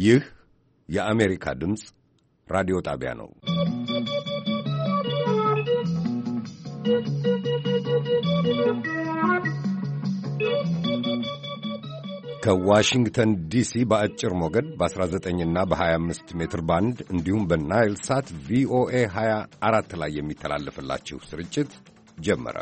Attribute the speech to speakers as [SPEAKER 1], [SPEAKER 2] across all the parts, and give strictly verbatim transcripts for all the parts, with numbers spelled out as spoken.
[SPEAKER 1] ይህ የአሜሪካ ድምፅ ራዲዮ ጣቢያ ነው። ከዋሽንግተን ዲሲ በአጭር ሞገድ በ19 እና በ25 ሜትር ባንድ እንዲሁም በናይል ሳት ቪኦኤ ሃያ አራት ላይ የሚተላለፍላችሁ ስርጭት ጀመረ።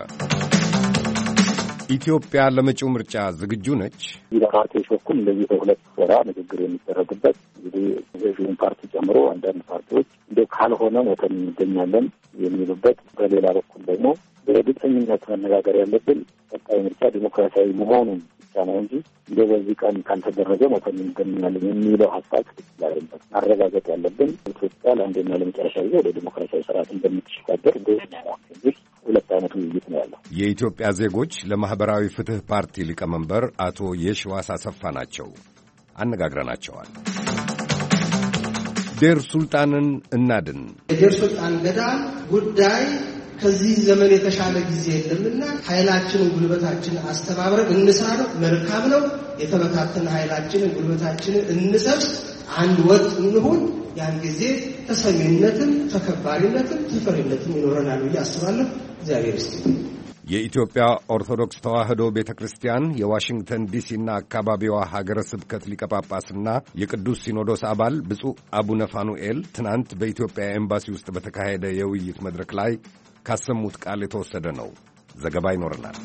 [SPEAKER 1] ኢትዮጵያ ለመጪው ምርጫ ዝግጁ ነች?
[SPEAKER 2] በፓርቲዎች በኩል እንደዚህ በሁለት ወራ ንግግር የሚደረግበት እንግዲህ ገዢውን ፓርቲ ጨምሮ አንዳንድ ፓርቲዎች እንደ ካልሆነ ሞተን እንገኛለን የሚሉበት፣ በሌላ በኩል ደግሞ በግልጸኝነት መነጋገር ያለብን ቀጣይ ምርጫ ዲሞክራሲያዊ መሆኑን ብቻ ነው እንጂ እንደ በዚህ ቀን ካልተደረገ ሞተን እንገኛለን የሚለው ሀሳብ ትክክል ማረጋገጥ ያለብን ኢትዮጵያ ለአንዴና ለመጨረሻ ጊዜ ወደ ዲሞክራሲያዊ ስርዓት እንደምትሸጋገር እንደዚህ ሁለት አይነት ውይይት ነው ያለው።
[SPEAKER 1] የኢትዮጵያ ዜጎች ለማህበራዊ ፍትህ ፓርቲ ሊቀመንበር አቶ የሺዋስ አሰፋ ናቸው። አነጋግረናቸዋል። ዴር ሱልጣንን እናድን።
[SPEAKER 3] የዴር ሱልጣን ገዳም ጉዳይ ከዚህ ዘመን የተሻለ ጊዜ የለምና ኃይላችንን ጉልበታችንን አስተባብረን እንስራ ነው። መልካም ነው። የተበታተነ ኃይላችንን ጉልበታችንን እንሰብስ፣ አንድ ወጥ እንሁን። ያን ጊዜ ተሰሚነትም ተከባሪነትም ተፈሪነትም ይኖረናል ብዬ አስባለሁ። እግዚአብሔር ይስጥልኝ።
[SPEAKER 1] የኢትዮጵያ ኦርቶዶክስ ተዋሕዶ ቤተ ክርስቲያን የዋሽንግተን ዲሲና አካባቢዋ ሀገረ ስብከት ሊቀ ጳጳስና የቅዱስ ሲኖዶስ አባል ብፁዕ አቡነ ፋኑኤል ትናንት በኢትዮጵያ ኤምባሲ ውስጥ በተካሄደ የውይይት መድረክ ላይ ካሰሙት ቃል የተወሰደ ነው። ዘገባ ይኖረናል።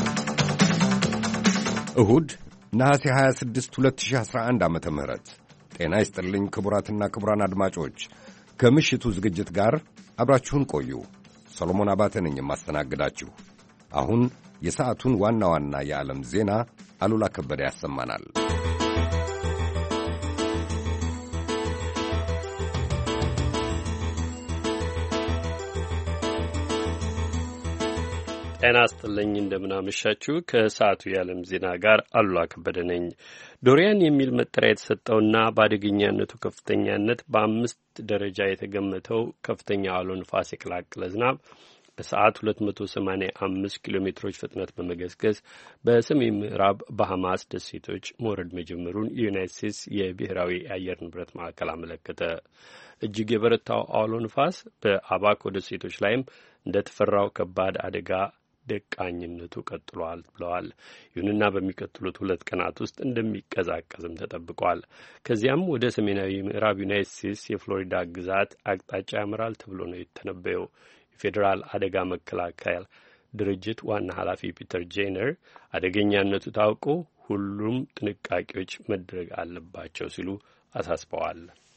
[SPEAKER 1] እሁድ ነሐሴ ሃያ ስድስት ሁለት ሺህ አስራ አንድ ዓመተ ምህረት ጤና ይስጥልኝ ክቡራትና ክቡራን አድማጮች፣ ከምሽቱ ዝግጅት ጋር አብራችሁን ቆዩ። ሰሎሞን አባተ ነኝ የማስተናግዳችሁ። አሁን የሰዓቱን ዋና ዋና የዓለም ዜና አሉላ ከበደ ያሰማናል።
[SPEAKER 4] ጤና ይስጥልኝ፣ እንደምናመሻችሁ። ከሰዓቱ የዓለም ዜና ጋር አሉላ ከበደ ነኝ። ዶሪያን የሚል መጠሪያ የተሰጠውና በአደገኛነቱ ከፍተኛነት በአምስት ደረጃ የተገመተው ከፍተኛ አውሎ ንፋስ የቀላቀለ ዝናብ በሰዓት ሁለት መቶ ሰማንያ አምስት ኪሎ ሜትሮች ፍጥነት በመገስገስ በሰሜን ምዕራብ ባሃማስ ደሴቶች መውረድ መጀመሩን የዩናይትድ ስቴትስ የብሔራዊ የአየር ንብረት ማዕከል አመለከተ። እጅግ የበረታው አውሎ ንፋስ በአባኮ ደሴቶች ላይም እንደተፈራው ከባድ አደጋ ደቃኝነቱ ቀጥሏል ብለዋል። ይሁንና በሚቀጥሉት ሁለት ቀናት ውስጥ እንደሚቀዛቀዝም ተጠብቋል። ከዚያም ወደ ሰሜናዊ ምዕራብ ዩናይትድ ስቴትስ የፍሎሪዳ ግዛት አቅጣጫ ያመራል ተብሎ ነው የተነበየው። የፌዴራል አደጋ መከላከያ ድርጅት ዋና ኃላፊ ፒተር ጄነር አደገኛነቱ ታውቆ ሁሉም ጥንቃቄዎች መደረግ አለባቸው ሲሉ አሳስበዋል።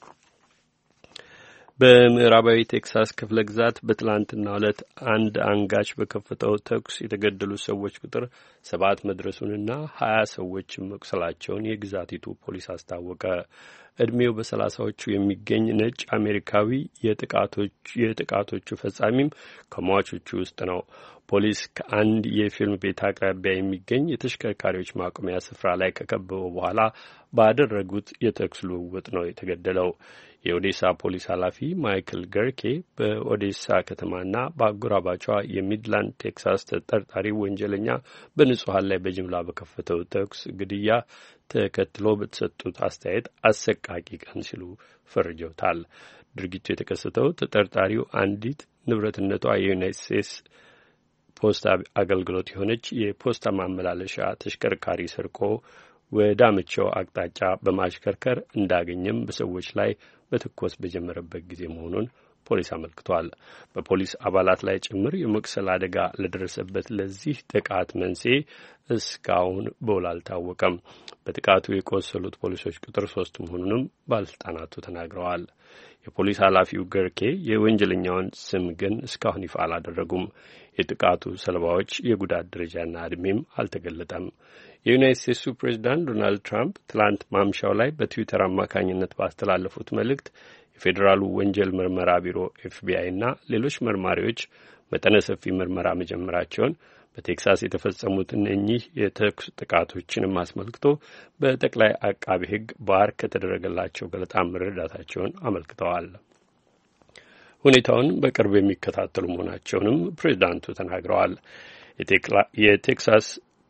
[SPEAKER 4] በምዕራባዊ ቴክሳስ ክፍለ ግዛት በትላንትናው ዕለት አንድ አንጋች በከፈተው ተኩስ የተገደሉ ሰዎች ቁጥር ሰባት መድረሱንና ሀያ ሰዎችም መቁሰላቸውን የግዛቲቱ ፖሊስ አስታወቀ። ዕድሜው በሰላሳዎቹ የሚገኝ ነጭ አሜሪካዊ የጥቃቶች የጥቃቶቹ ፈጻሚም ከሟቾቹ ውስጥ ነው። ፖሊስ ከአንድ የፊልም ቤት አቅራቢያ የሚገኝ የተሽከርካሪዎች ማቆሚያ ስፍራ ላይ ከከበበው በኋላ ባደረጉት የተኩስ ልውውጥ ነው የተገደለው። የኦዴሳ ፖሊስ ኃላፊ ማይክል ገርኬ በኦዴሳ ከተማና በአጎራባቿ የሚድላንድ ቴክሳስ ተጠርጣሪ ወንጀለኛ በንጹሐን ላይ በጅምላ በከፈተው ተኩስ ግድያ ተከትሎ በተሰጡት አስተያየት አሰቃቂ ቀን ሲሉ ፈርጀውታል። ድርጊቱ የተከሰተው ተጠርጣሪው አንዲት ንብረትነቷ የዩናይትድ ስቴትስ ፖስታ አገልግሎት የሆነች የፖስታ ማመላለሻ ተሽከርካሪ ሰርቆ ወዳመቸው አቅጣጫ በማሽከርከር እንዳገኘም በሰዎች ላይ በትኮስ በጀመረበት ጊዜ መሆኑን ፖሊስ አመልክቷል። በፖሊስ አባላት ላይ ጭምር የመቁሰል አደጋ ለደረሰበት ለዚህ ጥቃት መንስኤ እስካሁን በውል አልታወቀም። በጥቃቱ የቆሰሉት ፖሊሶች ቁጥር ሶስት መሆኑንም ባለስልጣናቱ ተናግረዋል። የፖሊስ ኃላፊው ገርኬ የወንጀለኛውን ስም ግን እስካሁን ይፋ አላደረጉም። የጥቃቱ ሰለባዎች የጉዳት ደረጃና ዕድሜም አልተገለጠም። የዩናይትድ ስቴትሱ ፕሬዚዳንት ዶናልድ ትራምፕ ትላንት ማምሻው ላይ በትዊተር አማካኝነት ባስተላለፉት መልእክት የፌዴራሉ ወንጀል ምርመራ ቢሮ ኤፍቢአይ እና ሌሎች መርማሪዎች መጠነ ሰፊ ምርመራ መጀመራቸውን፣ በቴክሳስ የተፈጸሙትን እኚህ የተኩስ ጥቃቶችንም አስመልክቶ በጠቅላይ አቃቢ ሕግ ባር ከተደረገላቸው ገለጣ መረዳታቸውን አመልክተዋል። ሁኔታውን በቅርብ የሚከታተሉ መሆናቸውንም ፕሬዚዳንቱ ተናግረዋል። የቴክሳስ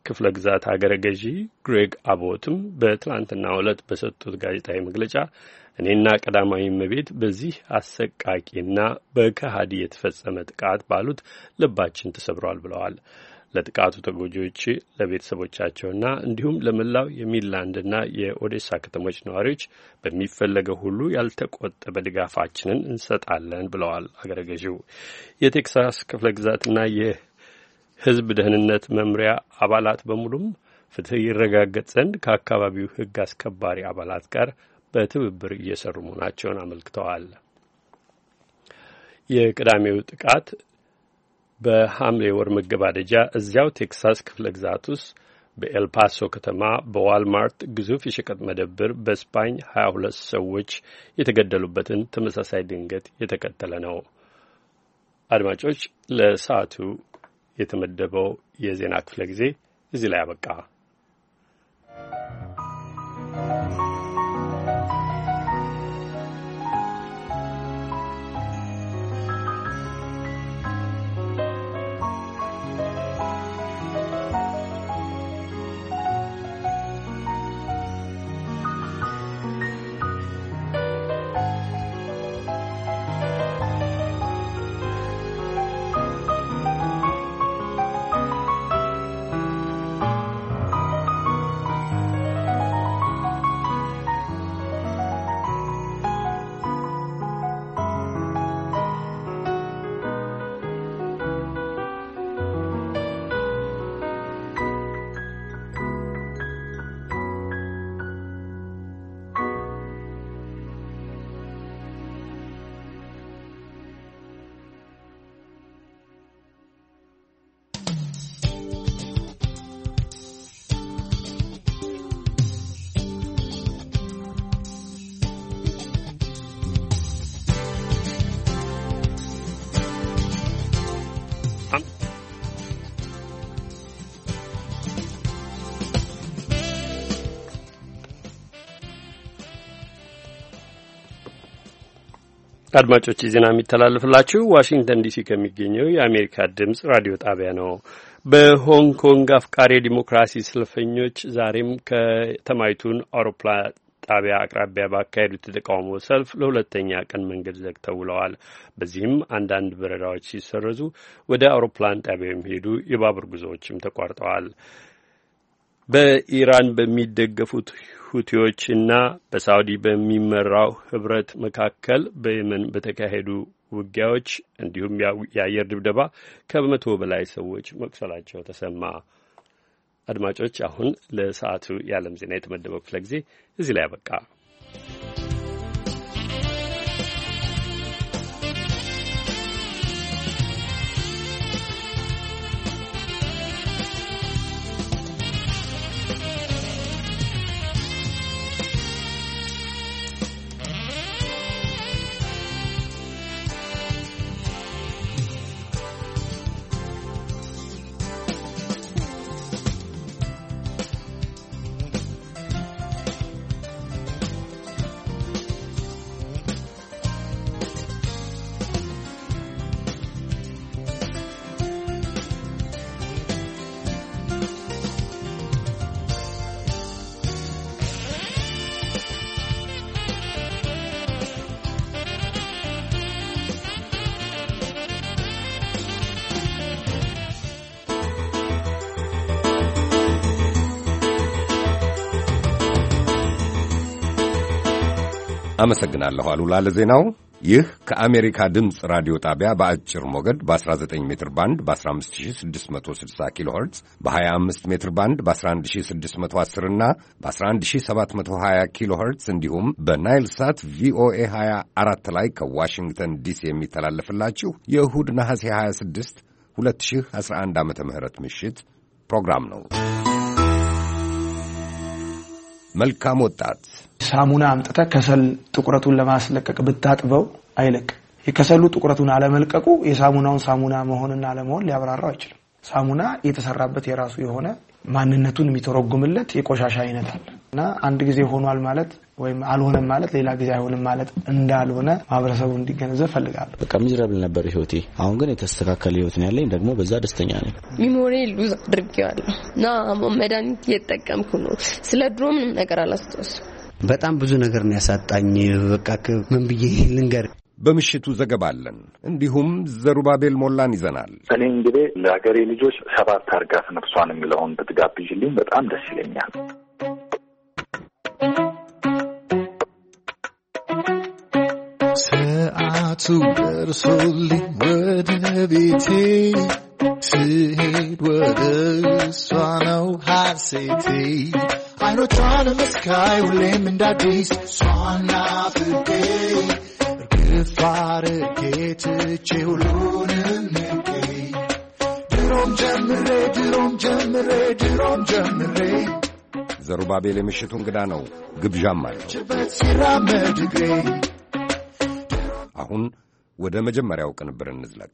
[SPEAKER 4] ክፍለ ግዛት አገረ ገዢ ግሬግ አቦትም በትላንትናው ዕለት በሰጡት ጋዜጣዊ መግለጫ እኔና ቀዳማዊ እመቤት በዚህ አሰቃቂና በከሃዲ የተፈጸመ ጥቃት ባሉት ልባችን ተሰብሯል ብለዋል። ለጥቃቱ ተጎጂዎች ለቤተሰቦቻቸውና እንዲሁም ለመላው የሚድላንድና የኦዴሳ ከተሞች ነዋሪዎች በሚፈለገው ሁሉ ያልተቆጠበ ድጋፋችንን እንሰጣለን ብለዋል አገረ ገዢው። የቴክሳስ ክፍለ ግዛትና የሕዝብ ደህንነት መምሪያ አባላት በሙሉም ፍትህ ይረጋገጥ ዘንድ ከአካባቢው ሕግ አስከባሪ አባላት ጋር በትብብር እየሰሩ መሆናቸውን አመልክተዋል። የቅዳሜው ጥቃት በሐምሌ ወር መገባደጃ እዚያው ቴክሳስ ክፍለ ግዛት ውስጥ በኤልፓሶ ከተማ በዋልማርት ግዙፍ የሸቀጥ መደብር በስፓኝ ሀያ ሁለት ሰዎች የተገደሉበትን ተመሳሳይ ድንገት የተከተለ ነው። አድማጮች፣ ለሰዓቱ የተመደበው የዜና ክፍለ ጊዜ እዚህ ላይ አበቃ። አድማጮች ዜና የሚተላለፍላችሁ ዋሽንግተን ዲሲ ከሚገኘው የአሜሪካ ድምጽ ራዲዮ ጣቢያ ነው። በሆንግ ኮንግ አፍቃሪ ዲሞክራሲ ሰልፈኞች ዛሬም ከተማይቱን አውሮፕላን ጣቢያ አቅራቢያ ባካሄዱት የተቃውሞ ሰልፍ ለሁለተኛ ቀን መንገድ ዘግተው ውለዋል። በዚህም አንዳንድ በረራዎች ሲሰረዙ ወደ አውሮፕላን ጣቢያው የሚሄዱ የባቡር ጉዞዎችም ተቋርጠዋል። በኢራን በሚደገፉት ሁቲዎችና በሳውዲ በሚመራው ህብረት መካከል በየመን በተካሄዱ ውጊያዎች እንዲሁም የአየር ድብደባ ከመቶ በላይ ሰዎች መቁሰላቸው ተሰማ። አድማጮች፣ አሁን ለሰዓቱ የዓለም ዜና የተመደበው ክፍለ ጊዜ እዚህ ላይ አበቃ።
[SPEAKER 1] አመሰግናለሁ አሉላ ለዜናው። ይህ ከአሜሪካ ድምፅ ራዲዮ ጣቢያ በአጭር ሞገድ በ19 ሜትር ባንድ በ15660 ኪሎ ሄርትዝ በ25 ሜትር ባንድ በ11610 እና በ11720 ኪሎ ሄርትዝ እንዲሁም በናይል ሳት ቪኦኤ ሀያ አራት ላይ ከዋሽንግተን ዲሲ የሚተላለፍላችሁ የእሁድ ነሐሴ ሀያ ስድስት ሁለት ሺህ አስራ አንድ ዓመተ ምህረት ምሽት ፕሮግራም ነው። መልካም ወጣት
[SPEAKER 5] ሳሙና አምጥተ ከሰል ጥቁረቱን ለማስለቀቅ ብታጥበው አይለቅ። የከሰሉ ጥቁረቱን አለመልቀቁ የሳሙናውን ሳሙና መሆንና አለመሆን ሊያብራራው አይችልም። ሳሙና የተሰራበት የራሱ የሆነ ማንነቱን የሚተረጉምለት የቆሻሻ አይነት አለ። እና አንድ ጊዜ ሆኗል ማለት ወይም አልሆነም ማለት ሌላ ጊዜ አይሆንም ማለት እንዳልሆነ ማህበረሰቡ እንዲገነዘብ ፈልጋለሁ።
[SPEAKER 6] በቃ ሚዝራብል ነበር ህይወቴ። አሁን ግን የተስተካከለ ህይወት ነው ያለኝ። ደግሞ በዛ ደስተኛ ነኝ።
[SPEAKER 7] ሚሞሪ ሉዝ አድርጌዋለሁ እና መድኃኒት እየተጠቀምኩ ነው። ስለ ድሮ ምንም ነገር አላስታውስም።
[SPEAKER 8] በጣም ብዙ ነገር ነው ያሳጣኝ። በቃ ምን ብዬ ልንገር።
[SPEAKER 1] በምሽቱ ዘገባ አለን። እንዲሁም ዘሩባቤል ሞላን ይዘናል።
[SPEAKER 9] እኔ እንግዲህ ለሀገሬ ልጆች ሰባት አርጋት ነፍሷን የሚለውን ብትጋብዥልኝ በጣም ደስ ይለኛል።
[SPEAKER 10] ሰዓቱ ደርሶልኝ ወደ ቤቴ ስሄድ ወደ እሷ ነው ሐሴቴ አይኖቿን መስካይ ሁሌም እንዳዲስ እሷን ናፍቄ እርግፋርጌ ትቼ ሁሉንም ንቄ ድሮም ጀምሬ ድሮም ጀምሬ ድሮም ጀምሬ
[SPEAKER 1] ዘሩባቤል የምሽቱ እንግዳ ነው። ግብዣም አለ።
[SPEAKER 10] ሲራመድ እግሬ
[SPEAKER 1] አሁን ወደ መጀመሪያው ቅንብር እንዝለቅ።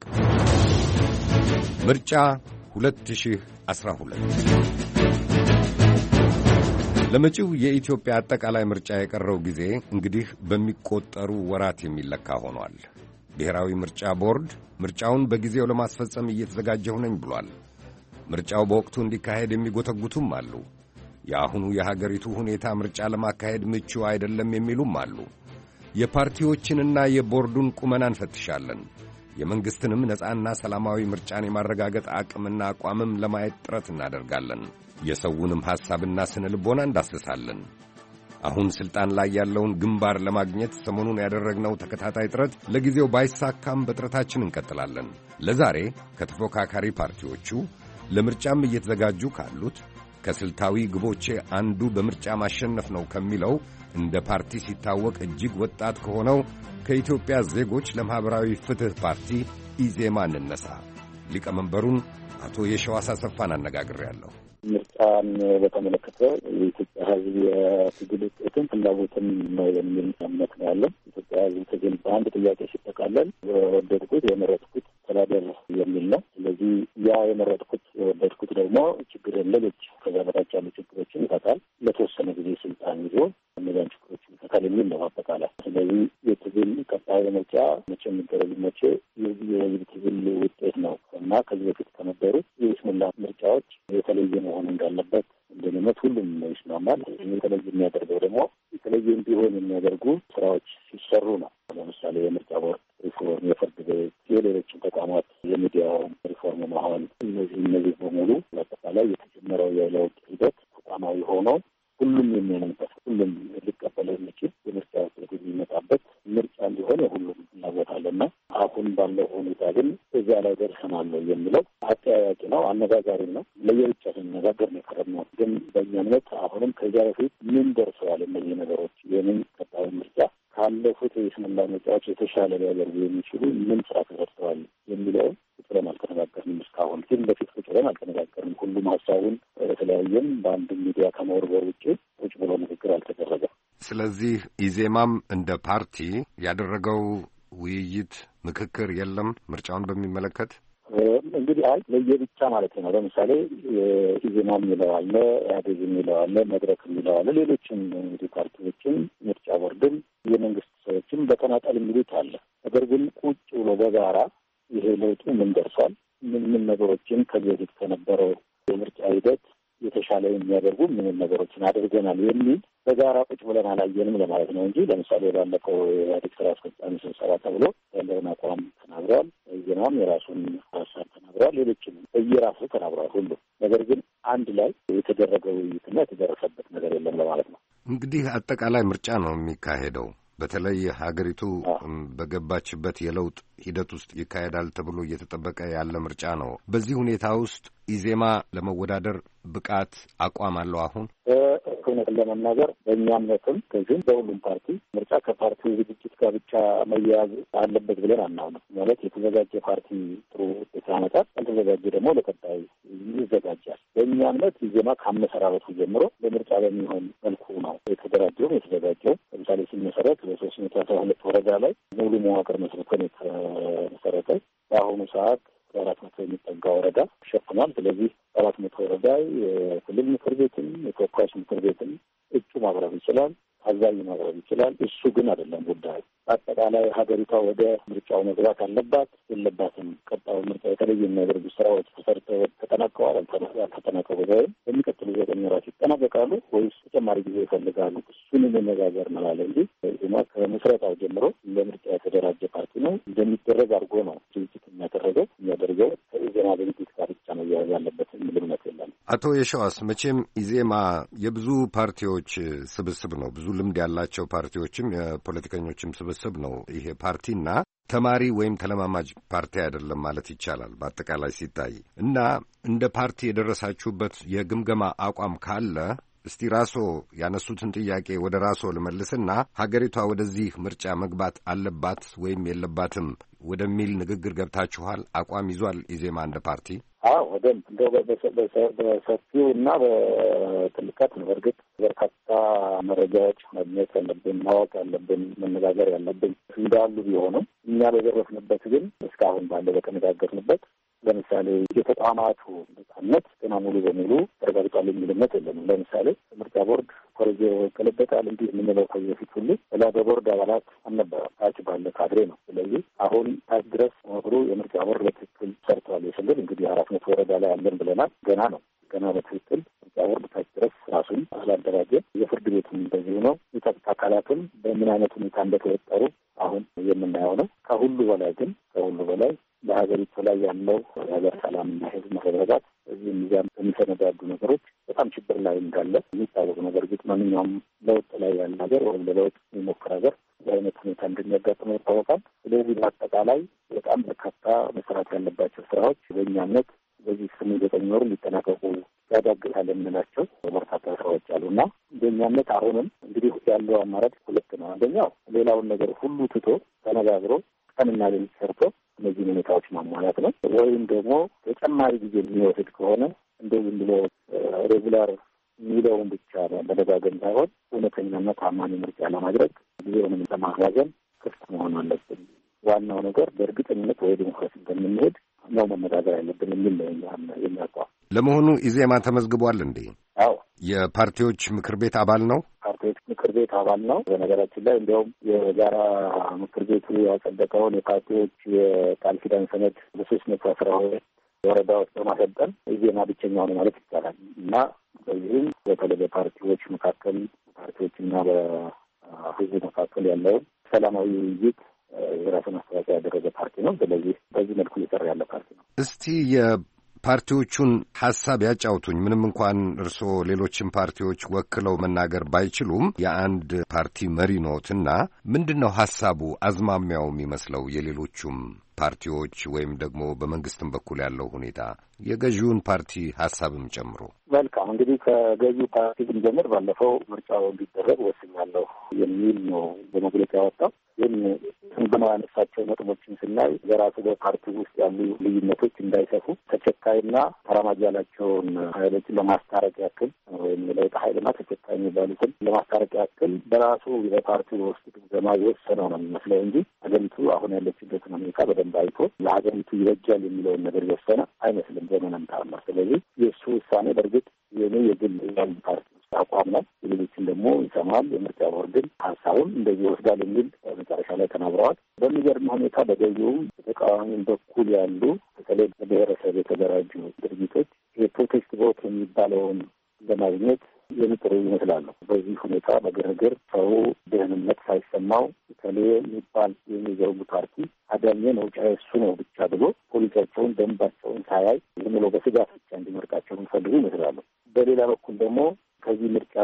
[SPEAKER 1] ምርጫ ሁለት ሺህ አስራ ሁለት ለመጪው የኢትዮጵያ አጠቃላይ ምርጫ የቀረው ጊዜ እንግዲህ በሚቆጠሩ ወራት የሚለካ ሆኗል። ብሔራዊ ምርጫ ቦርድ ምርጫውን በጊዜው ለማስፈጸም እየተዘጋጀሁ ነኝ ብሏል። ምርጫው በወቅቱ እንዲካሄድ የሚጎተጉቱም አሉ። የአሁኑ የሀገሪቱ ሁኔታ ምርጫ ለማካሄድ ምቹ አይደለም የሚሉም አሉ። የፓርቲዎችንና የቦርዱን ቁመና እንፈትሻለን። የመንግሥትንም ነጻና ሰላማዊ ምርጫን የማረጋገጥ አቅምና አቋምም ለማየት ጥረት እናደርጋለን። የሰውንም ሐሳብና ስነ ልቦና እንዳስሳለን። አሁን ሥልጣን ላይ ያለውን ግንባር ለማግኘት ሰሞኑን ያደረግነው ተከታታይ ጥረት ለጊዜው ባይሳካም በጥረታችን እንቀጥላለን። ለዛሬ ከተፎካካሪ ፓርቲዎቹ ለምርጫም እየተዘጋጁ ካሉት ከስልታዊ ግቦቼ አንዱ በምርጫ ማሸነፍ ነው ከሚለው እንደ ፓርቲ ሲታወቅ እጅግ ወጣት ከሆነው ከኢትዮጵያ ዜጎች ለማኅበራዊ ፍትሕ ፓርቲ ኢዜማ እንነሳ። ሊቀመንበሩን አቶ የሸዋስ አሰፋን አነጋግሬያለሁ።
[SPEAKER 2] ምርጫን በተመለከተ የኢትዮጵያ ሕዝብ የትግል ውጤትን ፍላጎትን ነው የሚል እምነት ነው ያለን። ኢትዮጵያ ሕዝብ ትግል በአንድ ጥያቄ ሲጠቃለል የወደድኩት የመረጥኩት ተዳደር የሚል ነው። ስለዚህ ያ የመረጥኩት የወደድኩት ደግሞ ችግርን ሌሎች ከዛ በታች ያሉ ችግሮችን ይፈታል፣ ለተወሰነ ጊዜ ስልጣን ይዞ እነዚያን ችግሮችን ይፈታል የሚል ነው አጠቃላይ። ስለዚህ የትግል ቀጣይ ምርጫ መቼ የሚደረግ መቼ የህዝብ ትግል ውጤት ነው እና ከዚህ በፊት ከነበሩት የስሙላ ምርጫዎች የተለየ መሆን እንዳለበት እንደሚመት ሁሉም ይስማማል። የተለየ የሚያደርገው ደግሞ የተለየ እንዲሆን የሚያደርጉ ስራዎች ሲሰሩ ነው። ለምሳሌ የምርጫ ቦርድ ሪፎርም፣ የፍርድ ቤት፣ የሌሎችን ተቋማት የሚዲያው ሪፎርም መሆን፣ እነዚህ እነዚህ በሙሉ በአጠቃላይ የተጀመረው የለውጥ ሂደት ተቋማዊ ሆኖ ሁሉም የሚሆንበት ሁሉም ሊቀበለው የሚችል የምርጫ ውጤት የሚመጣበት ምርጫ እንዲሆን የሁሉም ፍላጎት አለና አሁን ባለው ሁኔታ ግን እዚያ ላይ ደርሰናል የሚለው አጠያያቂ ነው፣ አነጋጋሪ ነው። ለየብቻ ስንነጋገር ነው የከረምነው። ግን በእኛ እምነት አሁንም ከዚያ በፊት ምን ደርሰዋል እነዚህ ነገሮች የምን ቀጣዩ ምርጫ ካለፉት የስሙላ ምርጫዎች የተሻለ ሊያደርጉ የሚችሉ ምን ስራ ተሰርተዋል የሚለውን ቁጭ ብለን አልተነጋገርንም። እስካሁን ግን በፊት ቁጭ ብለን አልተነጋገርንም። ሁሉም ሀሳቡን በተለያየም በአንድ ሚዲያ ከመወርወር ውጭ ቁጭ ብሎ ንግግር አልተደረገም።
[SPEAKER 1] ስለዚህ ኢዜማም እንደ ፓርቲ ያደረገው ውይይት ምክክር የለም ምርጫውን በሚመለከት
[SPEAKER 2] እንግዲህ አይ ለየብቻ ማለት ነው። ለምሳሌ ኢዜማ የሚለው አለ፣ ኢህአዴግ የሚለው አለ፣ መድረክ የሚለው አለ፣ ሌሎችም እንግዲህ ፓርቲዎችም ምርጫ ቦርድም የመንግስት ሰዎችም በተናጠል የሚሉት አለ። ነገር ግን ቁጭ ብሎ በጋራ ይሄ ለውጡ ምን ደርሷል፣ ምን ምን ነገሮችን ከዚህ በፊት ከነበረው የምርጫ ሂደት የተሻለ የሚያደርጉ ምን ነገሮችን አድርገናል የሚል በጋራ ቁጭ ብለን አላየንም ለማለት ነው እንጂ ለምሳሌ ባለፈው የኢህአዴግ ስራ አስፈጻሚ ስብሰባ ተብሎ ያለውን አቋም ተናግረዋል። ዜናም የራሱን ሀሳብ ተናግረዋል። ሌሎችም በየራሱ ተናግረዋል ሁሉ። ነገር ግን አንድ ላይ የተደረገ ውይይትና የተደረሰበት ነገር የለም ለማለት ነው።
[SPEAKER 1] እንግዲህ አጠቃላይ ምርጫ ነው የሚካሄደው። በተለይ ሀገሪቱ በገባችበት የለውጥ ሂደት ውስጥ ይካሄዳል ተብሎ እየተጠበቀ ያለ ምርጫ ነው። በዚህ ሁኔታ ውስጥ ኢዜማ ለመወዳደር ብቃት አቋም አለው? አሁን
[SPEAKER 2] እውነትን ለመናገር በእኛ እምነትም ግን በሁሉም ፓርቲ ምርጫ ከፓርቲው ዝግጅት ጋር ብቻ መያያዝ አለበት ብለን አናምንም። ማለት የተዘጋጀ ፓርቲ ጥሩ ውጤት ያመጣል፣ ያልተዘጋጀ ደግሞ ለቀጣይ ይዘጋጃል። በእኛ እምነት ኢዜማ ከአመሰራረቱ ጀምሮ ለምርጫ በሚሆን መልኩ ነው የተደራጀው የተዘጋጀው። ለምሳሌ ሲመሰረት በሶስት መቶ አስራ ሁለት ወረዳ ላይ ሙሉ መዋቅር መስርተን የተመሰረተ በአሁኑ ሰዓት በአራት መቶ የሚጠጋ ወረዳ ሸፍኗል። ስለዚህ አራት መቶ ወረዳ የክልል ምክር ቤትም የተወካዮች ምክር ቤትም እጩ ማቅረብ ይችላል፣ አዛኝ ማቅረብ ይችላል። እሱ ግን አይደለም ጉዳዩ። በአጠቃላይ ሀገሪቷ ወደ ምርጫው መግባት አለባት የለባትም፣ ቀጣዩ ምርጫ የተለየ የሚያደርጉ ስራዎች ተሰርተው ተጠናቀዋል አልተጠናቀቁ ወይም በሚቀጥሉ ዘጠኝ ወራት ይጠናቀቃሉ ወይስ ተጨማሪ ጊዜ ይፈልጋሉ? እሱን መነጋገር ነው ያለ እንጂ ዜማ ከምስረታው ጀምሮ ለምርጫ የተደራጀ ፓርቲ ነው እንደሚደረግ አድርጎ ነው ድርጅት የሚያደረገው የሚያደርገው ከኢዜማ ድርጅት ጋር ብቻ ነው እያያዝ ያለበት የሚል እምነት የለም።
[SPEAKER 1] አቶ የሸዋስ መቼም ኢዜማ የብዙ ፓርቲዎች ስብስብ ነው፣ ብዙ ልምድ ያላቸው ፓርቲዎችም የፖለቲከኞችም ስብስብ ነው ይሄ ፓርቲና ተማሪ ወይም ተለማማጅ ፓርቲ አይደለም ማለት ይቻላል በአጠቃላይ ሲታይ እና እንደ ፓርቲ የደረሳችሁበት የግምገማ አቋም ካለ እስቲ ራስዎ ያነሱትን ጥያቄ ወደ ራስዎ ልመልስና ሀገሪቷ ወደዚህ ምርጫ መግባት አለባት ወይም የለባትም ወደሚል ንግግር ገብታችኋል? አቋም ይዟል ኢዜማ እንደ ፓርቲ?
[SPEAKER 2] አዎ በደንብ እንደው በሰፊው እና በጥልቀት ነው። በእርግጥ በርካታ መረጃዎች ማግኘት ያለብን ማወቅ ያለብን መነጋገር ያለብን እንዳሉ ቢሆንም እኛ በደረስንበት ግን እስካሁን ባለ በተነጋገርንበት ለምሳሌ የተቋማቱ ነጻነት ገና ሙሉ በሙሉ ተረጋግጧል የሚል እምነት የለንም። ለምሳሌ ምርጫ ቦርድ ኮሌጅ ይወከልበታል እንዲህ የምንለው ከዚህ በፊት ሁሉ ላ በቦርድ አባላት አልነበረም፣ ታች ባለ ካድሬ ነው። ስለዚህ አሁን ታች ድረስ መብሩ የምርጫ ቦርድ በትክክል ሰርተዋል ስንል እንግዲህ አራት መቶ ወረዳ ላይ አለን ብለናል። ገና ነው ገና በትክክል ምርጫ ቦርድ ታች ድረስ ራሱን አላደራጀ። የፍርድ ቤቱም እንደዚሁ ነው። የጸጥታ አካላትም በምን አይነት ሁኔታ እንደተወጠሩ አሁን የምናየው ነው። ከሁሉ በላይ ግን ከሁሉ በላይ በሀገሪቱ ላይ ያለው የሀገር ሰላምና ሕዝብ መረጋጋት እዚህ ሚዛን በሚሰነዳዱ ነገሮች በጣም ችግር ላይ እንዳለ የሚታወቅ ነገር ግን ማንኛውም ለውጥ ላይ ያለ ሀገር ወይም ለለውጥ የሚሞክር ሀገር በአይነት ሁኔታ እንደሚያጋጥመው ይታወቃል። ስለዚህ በአጠቃላይ በጣም በርካታ መስራት ያለባቸው ስራዎች በእኛነት በዚህ ስምንት ዘጠኝ ወር ሊጠናቀቁ ያዳግታል የምንላቸው በርካታ ስራዎች አሉና በእኛነት አሁንም እንግዲህ ያለው አማራጭ ሁለት ነው። አንደኛው ሌላውን ነገር ሁሉ ትቶ ተነጋግሮ ቀንና ሌሊት ሰርቶ እነዚህ ሁኔታዎች ማሟላት ነው። ወይም ደግሞ ተጨማሪ ጊዜ የሚወስድ ከሆነ እንደዚህ ብሎ ሬጉላር የሚለውን ብቻ መደጋገም ሳይሆን እውነተኛና ታማኝ ምርጫ ለማድረግ ጊዜውንም ለማራዘም ክፍት መሆን አለብን። ዋናው ነገር በእርግጠኝነት ወደ ዲሞክራሲ እንደምንሄድ ነው መነጋገር ያለብን የሚል ነው የሚያውቀው።
[SPEAKER 1] ለመሆኑ ኢዜማ ተመዝግቧል እንዴ?
[SPEAKER 2] አዎ፣
[SPEAKER 1] የፓርቲዎች ምክር ቤት አባል ነው።
[SPEAKER 2] ፓርቲዎች ምክር ቤት አባል ነው። በነገራችን ላይ እንዲያውም የጋራ ምክር ቤቱ ያጸደቀውን የፓርቲዎች የቃል ኪዳን ሰነድ በሶስት መቶ አስራ ሁለት ወረዳዎች በማሰልጠን ኢዜማ ብቸኛው ነው ማለት ይቻላል እና በዚህም በተለይ በፓርቲዎች መካከል ፓርቲዎችና በህዝብ መካከል ያለውን ሰላማዊ ውይይት የራሱን አስተዋጽኦ ያደረገ ፓርቲ ነው። ስለዚህ በዚህ መልኩ እየሰራ ያለ ፓርቲ ነው።
[SPEAKER 1] እስቲ የፓርቲዎቹን ሀሳብ ያጫውቱኝ። ምንም እንኳን እርስዎ ሌሎችን ፓርቲዎች ወክለው መናገር ባይችሉም የአንድ ፓርቲ መሪ ኖትና ምንድን ነው ሀሳቡ አዝማሚያው የሚመስለው የሌሎቹም ፓርቲዎች ወይም ደግሞ በመንግስትም በኩል ያለው ሁኔታ የገዢውን ፓርቲ ሀሳብም ጨምሮ?
[SPEAKER 2] መልካም እንግዲህ ከገዢው ፓርቲ ብንጀምር ባለፈው ምርጫው እንዲደረግ ወስኛለሁ የሚል ነው በመግለጫ ያወጣው። ግን ግምገማ ያነሳቸው ነጥቦችን ስናይ በራሱ በፓርቲ ውስጥ ያሉ ልዩነቶች እንዳይሰፉ ተቸካይና ተራማጅ ያላቸውን ኃይሎችን ለማስታረቅ ያክል ወይም የለውጥ ኃይልና ተቸካይ የሚባሉትን ለማስታረቅ ያክል በራሱ በፓርቲ ውስጥ ግምገማ የወሰነው ነው የሚመስለው እንጂ ሀገሪቱ አሁን ያለችበትን ሁኔታ በደንብ አይቶ ለሀገሪቱ ይበጃል የሚለውን ነገር የወሰነ አይመስልም ዘመንም ታማ። ስለዚህ የእሱ ውሳኔ በእርግጥ የኔ የግል ያሉ ፓርቲ ውስጥ አቋም ነው። የሌሎችን ደግሞ ይሰማል። የምርጫ ቦርድን ሀሳቡን እንደዚህ ይወስዳል የሚል መጨረሻ ላይ ተናግረዋል። በሚገርም ሁኔታ በገዢውም በተቃዋሚም በኩል ያሉ በተለይ በብሔረሰብ የተደራጁ ድርጅቶች የፕሮቴስት ቮት የሚባለውን ለማግኘት የሚጥሩ ይመስላሉ። በዚህ ሁኔታ በግርግር ሰው ደህንነት ሳይሰማው የተለየ የሚባል የሚዘውጉ ፓርቲ አዳኘ መውጫ እሱ ነው ብቻ ብሎ ፖሊሲያቸውን፣ ደንባቸውን ሳያይ ዝም ብሎ በስጋት ብቻ እንዲመርጣቸው የሚፈልጉ ይመስላሉ። በሌላ በኩል ደግሞ ከዚህ ምርጫ